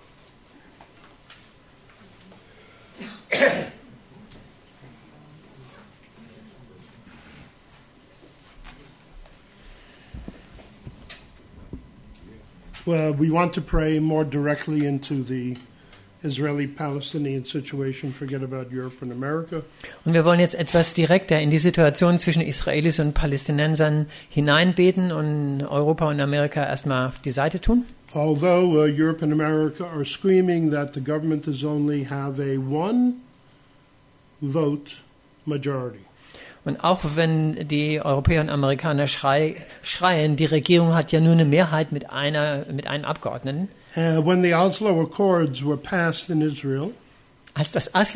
Well, we want to pray more directly into the Israeli-Palestinian situation. Forget about Europe and America. Und wir wollen jetzt etwas direkter in die Situation zwischen Israelis und Palästinensern hineinbeten und Europa und Amerika erstmal auf die Seite tun. Although Europe and America are screaming that the government is only have a one-vote majority. Und auch wenn die Europäer und Amerikaner schreien, die Regierung hat ja nur eine Mehrheit mit einem Abgeordneten. When the Oslo Accords were passed in Israel, Als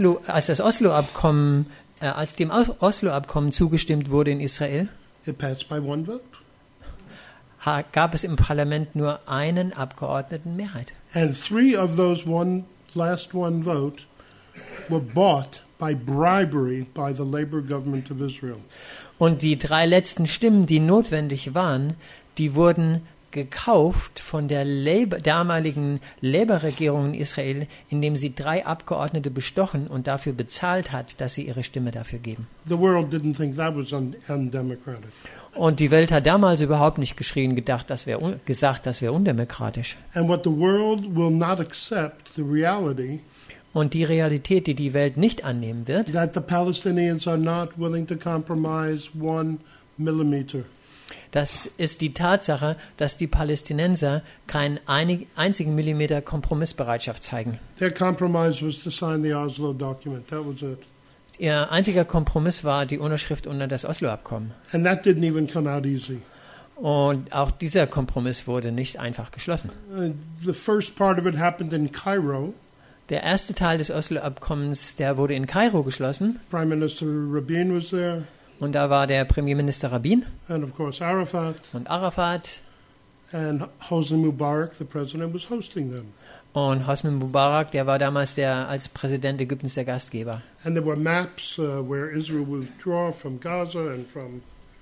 dem Oslo-Abkommen zugestimmt wurde in Israel, it passed by one vote. Gab es im Parlament nur einen Abgeordneten Mehrheit. And 3 of those last one vote were bought by bribery by the Labour government of Israel. Und die 3 letzten Stimmen, die notwendig waren, die wurden gekauft von der damaligen Labour-Regierung in Israel, indem sie 3 Abgeordnete bestochen und dafür bezahlt hat, dass sie ihre Stimme dafür geben. The world didn't think that was undemocratic. Und die Welt hat damals überhaupt nicht gesagt, das wäre undemokratisch. And what the world will not accept, the reality, Und die Realität, die die Welt nicht annehmen wird, that the Palestinians are not willing to compromise 1 millimeter. das ist die Tatsache, dass die Palästinenser keinen einzigen Millimeter Kompromissbereitschaft zeigen. Their compromise was to sign the Oslo document. That was it. Ihr einziger Kompromiss war die Unterschrift unter das Oslo-Abkommen. And that didn't even come out easy. Und auch dieser Kompromiss wurde nicht einfach geschlossen. The first part of it happened in Cairo. Der erste Teil des Oslo-Abkommens, der wurde in Kairo geschlossen. Prime Minister Rabin was there. Und da war der Premierminister Rabin And of course Arafat. und Arafat. And Hosni Mubarak, the president, was hosting them. Und Hosni Mubarak, der war damals als Präsident Ägyptens der Gastgeber. And there were maps where Israel would withdraw from Gaza and from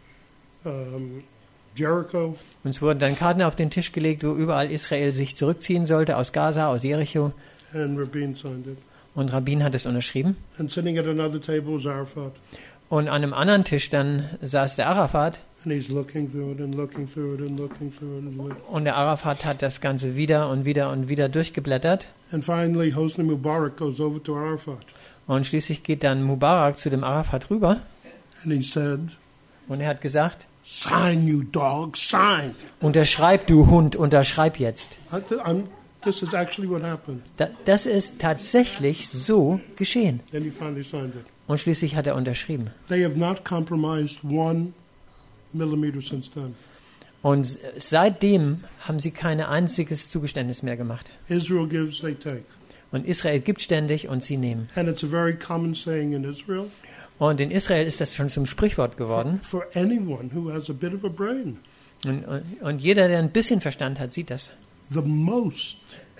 Jericho. Und es wurden dann Karten auf den Tisch gelegt, wo überall Israel sich zurückziehen sollte, aus Gaza, aus Jericho. And Rabin signed it. Und Rabin hat es unterschrieben. And sitting at another table was Arafat. Und an einem anderen Tisch dann saß der Arafat. And he's looking through it and looking through it and looking through it. Und der Arafat hat das Ganze wieder und wieder und wieder durchgeblättert. And finally, Hosni Mubarak goes over to Arafat. Und schließlich geht dann Mubarak zu dem Arafat rüber. And he said, Und er hat gesagt, sign, you dog, sign. unterschreib, du Hund, unterschreib jetzt. This is actually what happened. Das ist tatsächlich so geschehen. Then he finally signed it. Und schließlich hat er unterschrieben. They have not compromised 1 millimeter since then. Und seitdem haben sie kein einziges Zugeständnis mehr gemacht. Israel gives, they take. Und Israel gibt ständig und sie nehmen. And it's a very common saying in Israel. Und in Israel ist das schon zum Sprichwort geworden. For anyone who has a bit of a brain. Und jeder, der ein bisschen Verstand hat, sieht das. The most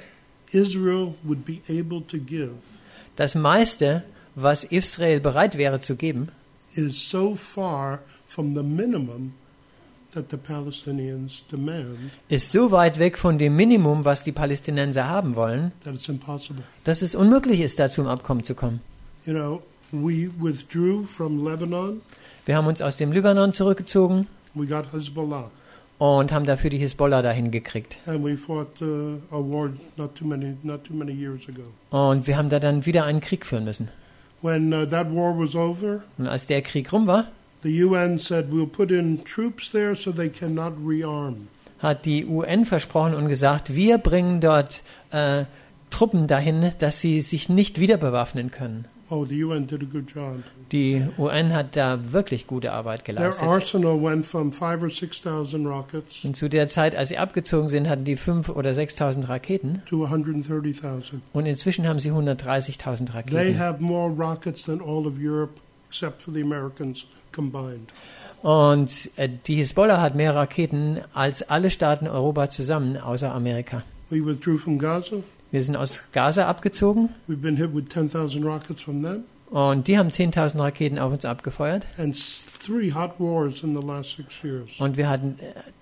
Israel would be able to give Das meiste, was Israel bereit wäre zu geben, is so far from the minimum that the Palestinians demand ist so weit weg von dem Minimum, was die Palästinenser haben wollen, that it's impossible. dass es unmöglich ist, da zum Abkommen zu kommen. You know, we withdrew from Lebanon. Wir haben uns aus dem Libanon zurückgezogen We got Hezbollah. und haben dafür die Hisbollah dahin gekriegt. And we fought a war not too many years ago. Und wir haben da dann wieder einen Krieg führen müssen. When that war was over, Und als der Krieg rum war, the UN said we'll put in troops there so they cannot rearm. hat die UN versprochen und gesagt, wir bringen dort Truppen dahin, dass sie sich nicht wieder bewaffnen können. Oh, the UN did a good job. Die UN hat da wirklich gute Arbeit Their geleistet. arsenal went from 5,000 or 6,000 rockets Und zu der Zeit, als sie abgezogen sind, hatten die 5.000 oder 6.000 Raketen. to 130,000. Und inzwischen haben sie 130.000 They Raketen. have more rockets than all of Europe, except for the Americans combined. Und die Hisbollah hat mehr Raketen als alle Staaten Europa zusammen, außer Amerika. We withdrew from Gaza. Wir sind aus Gaza abgezogen We've been hit with 10,000 rockets from them. und die haben 10.000 Raketen auf uns abgefeuert. And 3 hot wars in the last 6 years. Und wir hatten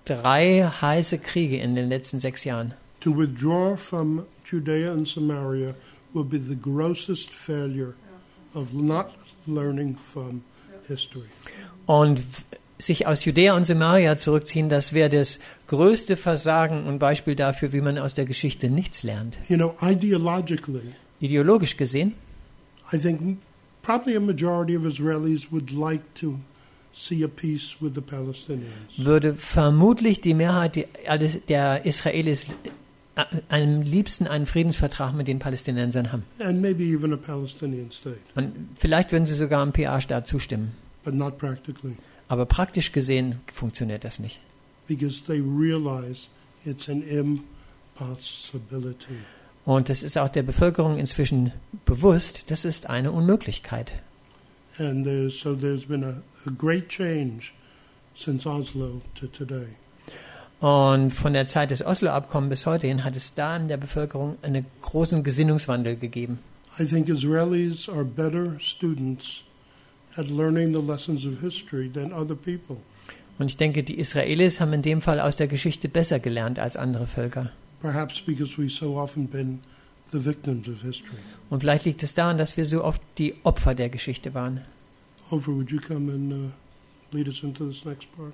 3 heiße Kriege in den letzten 6 Jahren. To withdraw from Judea and Samaria will be the grossest failure of not learning from history. Und sich aus Judäa und Samaria zurückziehen, das wäre das größte Versagen und Beispiel dafür, wie man aus der Geschichte nichts lernt. You know, ideologically, Ideologisch gesehen I think probably a majority of Israelis would like to see a peace with the Palestinians. würde vermutlich die Mehrheit der Israelis am liebsten einen Friedensvertrag mit den Palästinensern haben. And maybe even a Palestinian state, Und vielleicht würden sie sogar einem PA-Staat zustimmen. but not practically, Aber praktisch gesehen funktioniert das nicht. because they realize it's an impossibility. Und das ist auch der Bevölkerung inzwischen bewusst, das ist eine Unmöglichkeit. And there's been a great change since Oslo to today. Und von der Zeit des Oslo-Abkommens bis heute hin hat es da in der Bevölkerung einen großen Gesinnungswandel gegeben. I think Israelis are better students at learning the lessons of history than other people. Und ich denke, die Israelis haben in dem Fall aus der Geschichte besser gelernt als andere Völker. Perhaps because we've so often been the victims of history. Und vielleicht liegt es daran, dass wir so oft die Opfer der Geschichte waren. Ofer, would you come and lead us into this next part?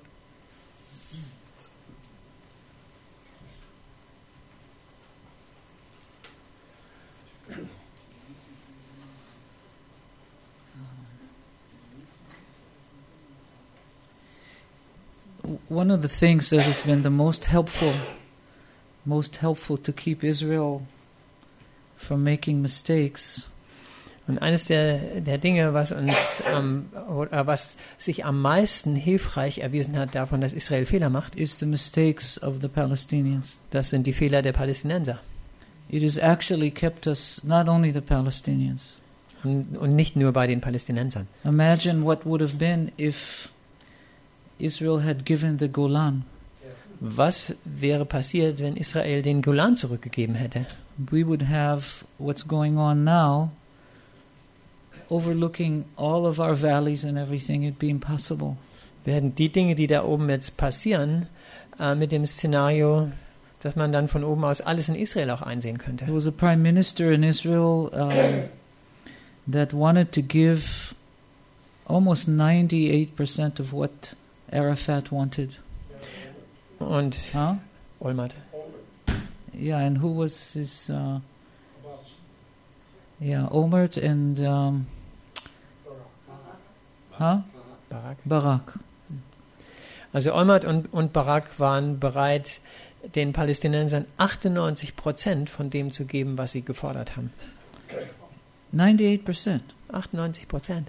One of the things that has been the most helpful to keep Israel from making mistakes Und eines der Dinge, was was sich am meisten hilfreich erwiesen hat davon, dass Israel Fehler macht, is the mistakes of the Palestinians. das sind die Fehler der Palästinenser. It has actually kept us, not only the Palestinians. Und nicht nur bei den Palästinensern. Imagine what would have been if Israel had given the Golan. Was wäre passiert, wenn Israel den Golan zurückgegeben hätte? We would have what's going on now, overlooking all of our valleys and everything. It'd be impossible. Werden die Dinge, die da oben jetzt passieren, mit dem Szenario, dass man dann von oben aus alles in Israel auch einsehen könnte. There was a prime minister in Israel that wanted to give almost 98% of what Arafat wanted. Und Huh? Olmert. Yeah, and who was his? Olmert and Barak. Barak. Also Olmert und Barak waren bereit, den Palästinensern 98% von dem zu geben, was sie gefordert haben. 98%. 98%.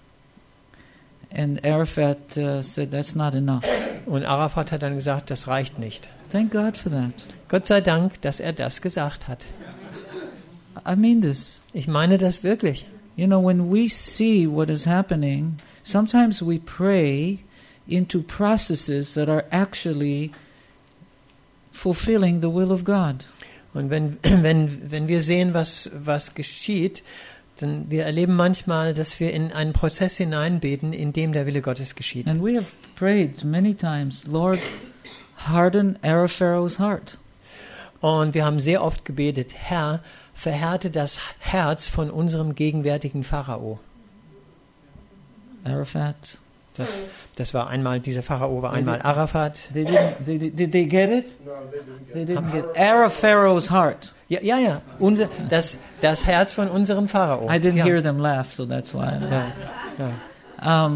And Arafat said that's not enough. Und Arafat hat dann gesagt, das reicht nicht. Thank God for that. Gott sei Dank, dass er das gesagt hat. I mean this. Ich meine das wirklich. You know, when we see what is happening, sometimes we pray into processes that are actually fulfilling the will of God. Und wenn wir sehen, was geschieht, dann wir erleben manchmal, dass wir in einen Prozess hineinbeten, in dem der Wille Gottes geschieht. And we have prayed many times, Lord, harden Pharaoh's heart. Und wir haben sehr oft gebetet, Herr, verhärte das Herz von unserem gegenwärtigen Pharao. Arafat. Das war einmal, dieser Pharao war einmal Arafat. Did they get it? No, They didn't get Pharaoh's heart. Ja. Das Herz von unserem Pharao. I didn't ja. hear them laugh, so that's why. Ja.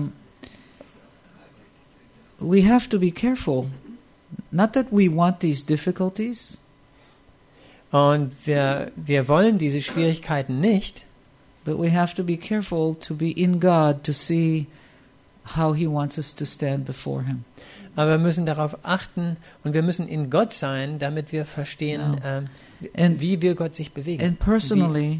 We have to be careful. Not that we want these difficulties, Und wir wollen diese Schwierigkeiten nicht, but we have to be careful to be in God to see how He wants us to stand before Him. aber wir müssen darauf achten und wir müssen in Gott sein, damit wir verstehen, wie will Gott sich bewegen. And personally,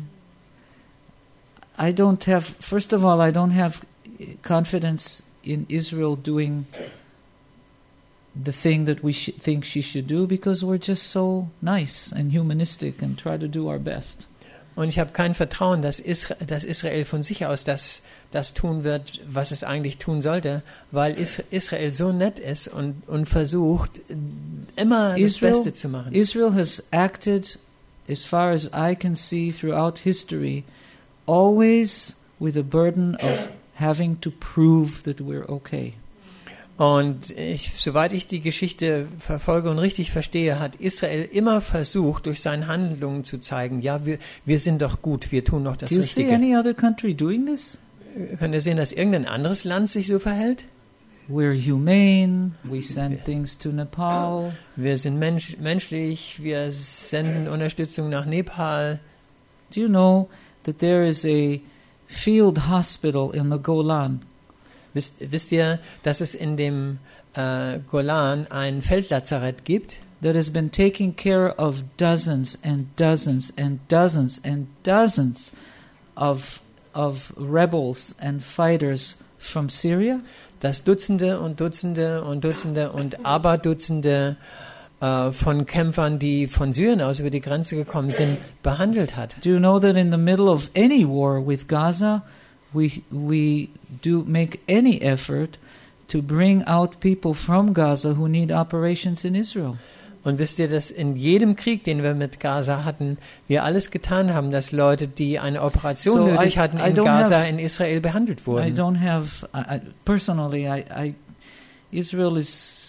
I don't have confidence in Israel doing the thing that we think she should do, because we're just so nice and humanistic and try to do our best. Und ich habe kein Vertrauen, dass Israel von sich aus das tun wird, was es eigentlich tun sollte, weil Israel so nett ist und versucht, immer das Beste zu machen. Israel has acted, as far as I can see throughout history, always with a burden of having to prove that we're okay. Und soweit ich die Geschichte verfolge und richtig verstehe, hat Israel immer versucht, durch seine Handlungen zu zeigen, ja, wir sind doch gut, wir tun doch das Do you see Richtige. any other country doing this? Könnt ihr sehen, dass irgendein anderes Land sich so verhält? We're humane. We send things to Nepal. Wir sind menschlich, wir senden Unterstützung nach Nepal. Do you know that there is a field hospital in the Golan? Wisst ihr, dass es in dem Golan ein Feldlazarett gibt, That has been taking care of dozens and dozens and dozens and dozens of rebels and fighters from Syria? das Dutzende und Dutzende und Dutzende und Aberdutzende von Kämpfern, die von Syrien aus über die Grenze gekommen sind, behandelt hat. Do you know that in the middle of any war with Gaza, we do make any effort to bring out people from Gaza who need operations in Israel? Und wisst ihr, dass in jedem Krieg, den wir mit Gaza hatten, wir alles getan haben, dass Leute, die eine Operation So nötig I hatten, in don't Gaza, have- in Israel behandelt I wurden. don't have personally. Israel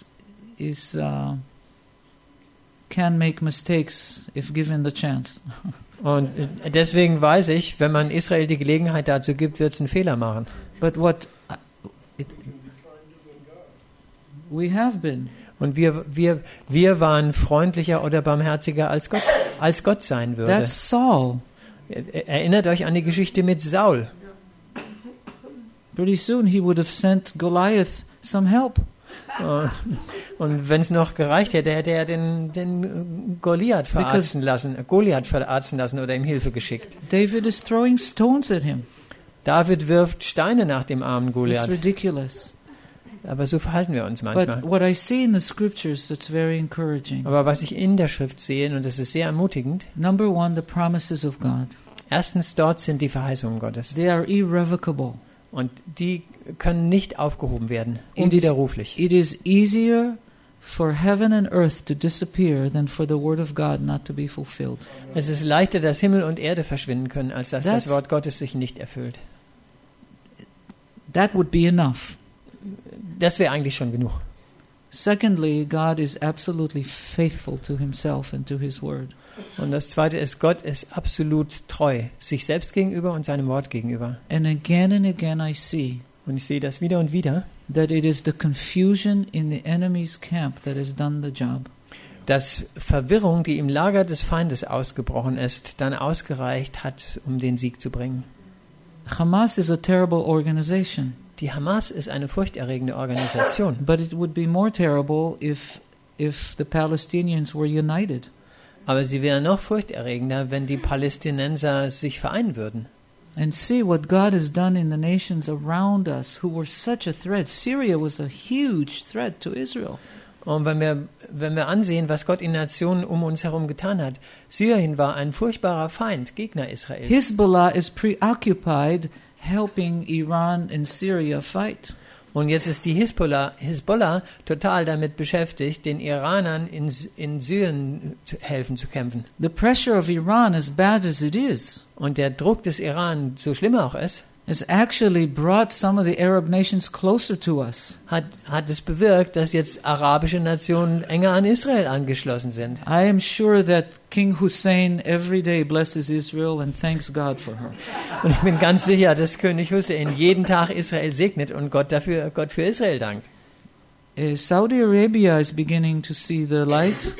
can make mistakes if given the chance. Und deswegen weiß ich, wenn man Israel die Gelegenheit dazu gibt, wird es einen Fehler machen. But we have been. Und wir waren freundlicher oder barmherziger als Gott sein würde. That's Saul. Erinnert euch an die Geschichte mit Saul. Pretty soon he would have sent Goliath some help. Und wenn es noch gereicht hätte, hätte er den Goliath verarzten lassen oder ihm Hilfe geschickt. David is throwing stones at him. David wirft Steine nach dem armen It's Goliath. ridiculous. Aber so verhalten wir uns manchmal. But what I see in the scriptures that's very encouraging. Aber was ich in der Schrift sehe, und das ist sehr ermutigend, Number one, the promises of God. erstens, dort sind die Verheißungen Gottes. They are irrevocable. Und die können nicht aufgehoben werden, It is- unwiderruflich. It is easier for heaven and earth to disappear than for the word of God not to be fulfilled. Es ist leichter, dass Himmel und Erde verschwinden können, als dass das That's- Wort Gottes sich nicht erfüllt. That would be enough. Das wäre eigentlich schon genug. Secondly, God is absolutely faithful to himself and to his word. Und das Zweite ist, Gott ist absolut treu, sich selbst gegenüber und seinem Wort gegenüber. And again I see Und ich sehe das wieder und wieder, that it is the confusion in the enemy's camp that has done the job. dass Verwirrung, die im Lager des Feindes ausgebrochen ist, dann ausgereicht hat, um den Sieg zu bringen. Hamas is a terrible organization, Die Hamas ist eine furchterregende Organisation. but it would be more terrible if the Palestinians were united. Aber sie wäre noch furchterregender, wenn die Palästinenser sich vereinen würden. And see what God has done in the nations around us who were such a threat. Syria was a huge threat to Israel. Und wenn wir ansehen, was Gott in Nationen um uns herum getan hat, Syrien war ein furchtbarer Feind, Gegner Israels. Hezbollah is preoccupied helping Iran and Syria fight. Und jetzt ist die Hisbollah total damit beschäftigt, den Iranern in Syrien helfen zu kämpfen. The pressure of Iran, as bad as it is, Und der Druck des Iran, so schlimm er auch ist, has actually brought some of the Arab nations closer to us. hat es bewirkt, dass jetzt arabische Nationen enger an Israel angeschlossen sind. I am sure that King Hussein every day blesses Israel and thanks God for her. Und ich bin ganz sicher, dass König Hussein jeden Tag Israel segnet und Gott für Israel dankt. Saudi Arabia is beginning to see the light.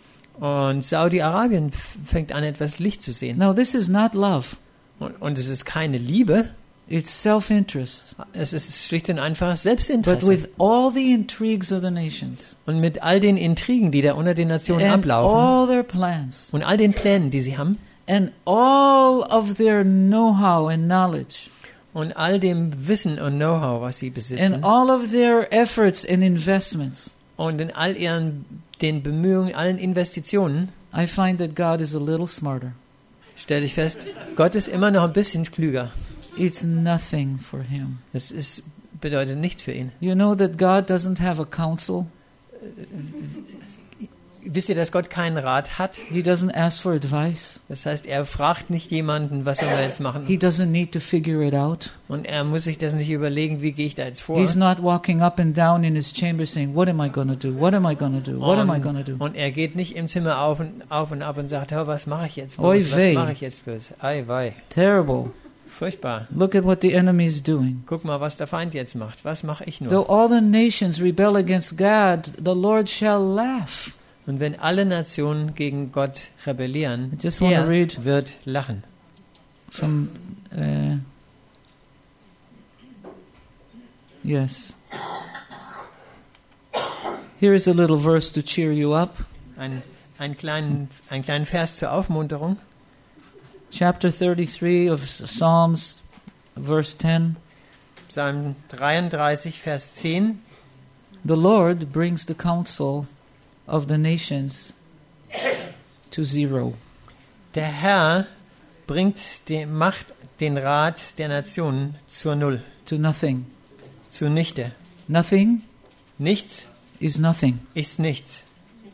Und Saudi-Arabien fängt an, etwas Licht zu sehen. Now, this is not love. Und es ist keine Liebe, It's self-interest. es ist schlicht und einfach But Selbstinteresse. with all the intrigues of the nations Und mit all den Intrigen, die da unter den Nationen and ablaufen, all their plans und all den Plänen, die sie haben, and all of their know-how and knowledge und all dem Wissen und Know-how, was sie besitzen, and all of their efforts and investments, und in all den Bemühungen, allen Investitionen, I find that God is a little smarter. stelle ich fest, Gott ist immer noch ein bisschen klüger. It's nothing for him. Das bedeutet nichts für ihn. You know that God doesn't have a council. wisst ihr, dass Gott keinen Rat hat? He doesn't ask for advice. Das heißt, er fragt nicht jemanden, was sollen wir jetzt machen? He doesn't need to figure it out. Und er muss sich das nicht überlegen, wie gehe ich da jetzt vor? He's not walking up and down in his chamber saying, what am I going to do? What am I going to do? What am I going to do? Und er geht nicht im Zimmer auf und ab und sagt, oh, was mache ich jetzt bloß? Oi weh. Was mache ich jetzt bloß? Ei wei. Terrible. Furchtbar. Look at what the enemy is doing. Guck mal, was der Feind jetzt macht. Was mache ich Though nur? all the nations rebel against God, the Lord shall laugh. Und wenn alle Nationen gegen Gott rebellieren, I just wanna er read- wird lachen. From, yes. Here is a little verse to cheer you up. Einen kleinen Vers zur Aufmunterung. Chapter 33 of Psalms, verse 10. Psalm 33, Vers 10. The Lord brings the counsel of the nations to zero. Der Herr macht den Rat der Nationen zur Null, To nothing. zunichte. Nothing Nichts is nothing. ist nichts.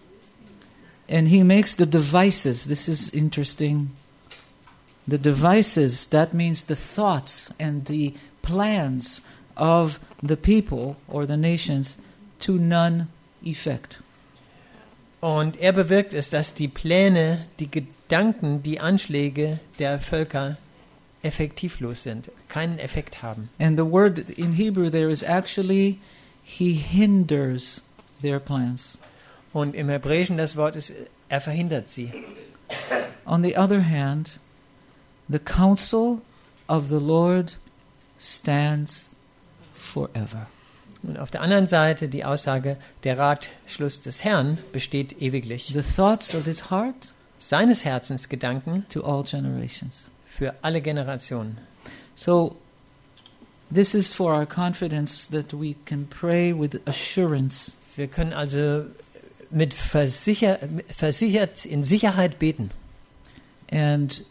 And he makes the devices. This is interesting. The devices, that means the thoughts and the plans of the people or the nations to none effect. Und er bewirkt es, dass die Pläne, die Gedanken, die Anschläge der Völker effektivlos sind, keinen Effekt haben. And the word in Hebrew there is actually, he hinders their plans. Und im Hebräischen das Wort ist, er verhindert sie. On the other hand, the counsel of the Lord stands forever. Und auf der anderen Seite die Aussage, der Ratschluss des Herrn besteht ewiglich. The thoughts of his heart Seines Herzens Gedanken to all generations. für alle Generationen. So, this is for our confidence that we can pray with assurance. Wir können also mit versichert in Sicherheit beten. And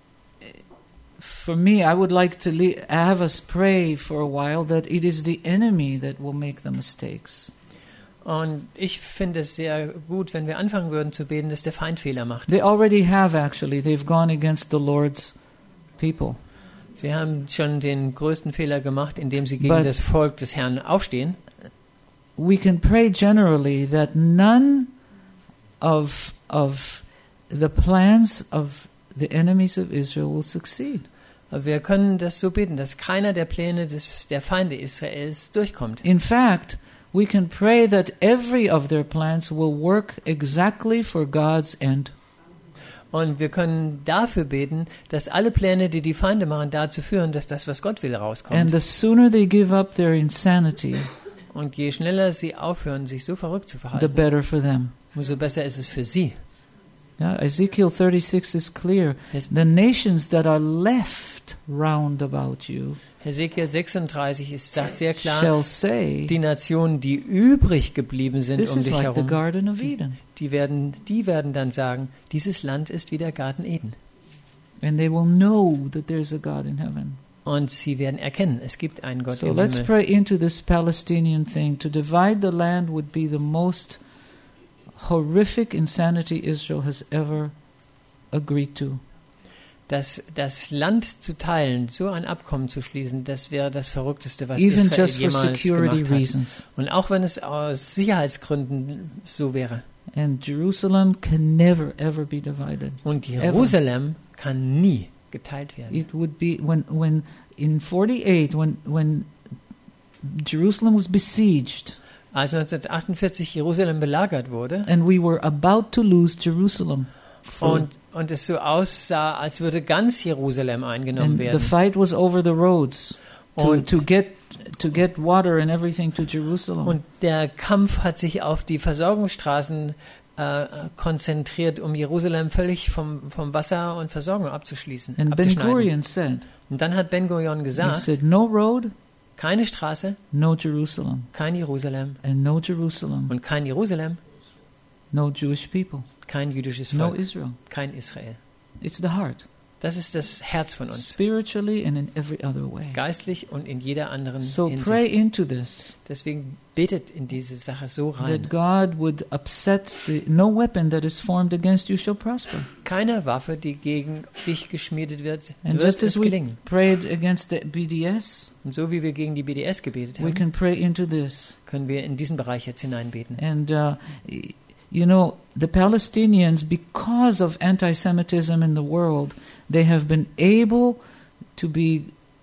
for me, I would like to have us pray for a while that it is the enemy that will make the mistakes. Und ich finde es sehr gut, wenn wir anfangen würden zu beten, dass der Feind Fehler macht. They already have, actually. They've gone against the Lord's people. Sie haben schon den größten Fehler gemacht, indem sie gegen But- das Volk des Herrn aufstehen. We can pray generally that none of the plans of the enemies of Israel will succeed. Aber wir können das so beten, dass keiner der Pläne der Feinde Israels durchkommt. In fact, we can pray that every of their plans will work exactly for God's end. Und wir können dafür beten, dass alle Pläne, die die Feinde machen, dazu führen, dass das, was Gott will, And rauskommt. the sooner they give up their insanity, Und je schneller sie aufhören, sich so verrückt zu the verhalten, better for them. umso besser ist es für sie. Yeah, Ezekiel 36 is clear. Yes. The nations that are left round about you Hesekiel 36 sagt sehr klar, shall say, die Nationen, die übrig geblieben sind this um is dich like the herum, Garden of Eden. die werden dann sagen, dieses Land ist wie der Garten Eden. And they will know that there's a God in heaven. Und sie werden erkennen, es gibt einen Gott So im let's Himmel. pray into this Palestinian thing. To divide the land would be the most horrific insanity Israel has ever agreed to. Das Land zu teilen, so ein Abkommen zu schließen, das wäre das Verrückteste, was Even Israel just for jemals security gemacht hat. reasons. Und auch wenn es aus Sicherheitsgründen so wäre. And Jerusalem can never ever be divided. Und Jerusalem kann nie geteilt werden. It would be when in 48 when Jerusalem was besieged Als 1948 Jerusalem belagert wurde and we were about to lose Jerusalem. und es so aussah, als würde ganz Jerusalem eingenommen And the werden. fight was over the roads Und- to get water and everything to Jerusalem. Und der Kampf hat sich auf die Versorgungsstraßen konzentriert, um Jerusalem völlig vom Wasser und Versorgung And Ben abzuschneiden. Gurion said, Und dann hat Ben Gurion he gesagt, said, no road, keine Straße, no Jerusalem. kein Jerusalem. And no Jerusalem, Und kein Jerusalem, no Jewish people, kein jüdisches no Volk, Israel. kein Israel. It's the heart. Das ist das Herz von uns. spiritually and in every other way. Geistlich und in jeder anderen So pray Hinsicht. into this, Deswegen betet in diese Sache so rein. that God would upset no weapon that is formed against you shall prosper. Keine Waffe, die gegen dich geschmiedet wird, And wird just as es we gelingen. prayed against the BDS, Und so wie wir gegen die BDS gebetet we haben, can pray into this. können wir in diesen Bereich jetzt hineinbeten. And, you know, the Palestinians, because of anti-Semitism in the world, they have been able to be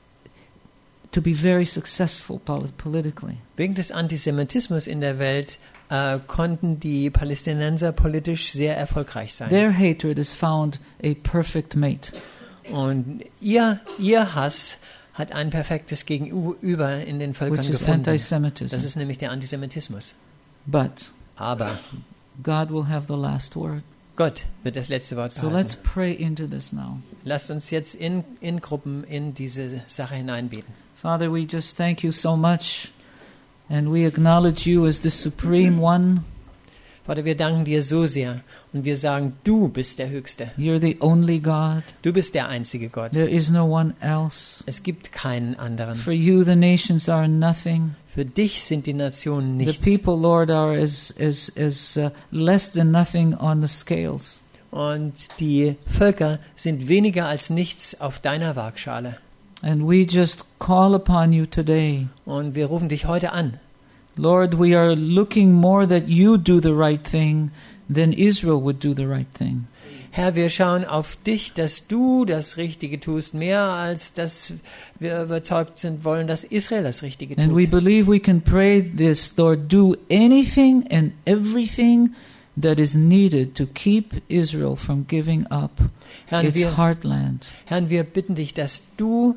very successful politically. Wegen des Antisemitismus in der Welt konnten die Palästinenser politisch sehr erfolgreich sein. Their hatred has found a perfect mate. Und ihr Hass hat ein perfektes Gegenüber in den Völkern Which is gefunden. anti-Semitism. Das ist nämlich der Antisemitismus. But Aber God will have the last word. Gott wird das letzte Wort So let's behalten. pray into this now. Lasst uns jetzt in Gruppen in diese Sache hineinbeten. Father, we just thank you so much, and we acknowledge you as the Supreme One. Vater, wir danken dir so sehr und wir sagen, du bist der Höchste. You're the only God. Du bist der einzige Gott. There is no one else. Es gibt keinen anderen. For you, the nations are nothing. Für dich sind die Nationen The nichts. people, Lord, are as less than nothing on the scales. Und die Völker sind weniger als nichts auf deiner Waagschale. And we just call upon you today. Und wir rufen dich heute an. Lord, we are looking more that you do the right thing than Israel would do the right thing. Herr, wir schauen auf dich, dass du das Richtige tust, mehr als dass wir überzeugt sind wollen, dass Israel das Richtige And we tut. believe we can pray this, Lord, do anything and everything that is needed to keep Israel from giving up Herr, its wir, heartland. Herr, wir bitten dich, dass du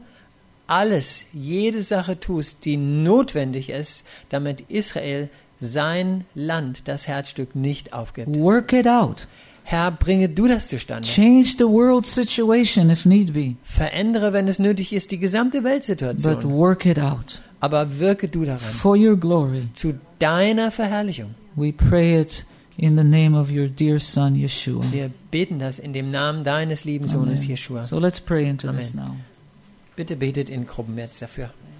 jede Sache tust, die notwendig ist, damit Israel sein Land, das Herzstück, nicht aufgibt. Work it out. Herr, bringe du das zustande. Change the world situation if need be, Verändere, wenn es nötig ist, die gesamte but Weltsituation. work it out Aber wirke du daran. for your glory. Zu deiner Verherrlichung. We pray it in the name of your dear Son, Yeshua. Wir beten das in dem Namen deines lieben Sohnes Amen. Jeschua. So let's pray into Amen. this now. Bitte betet in Gruppen jetzt dafür.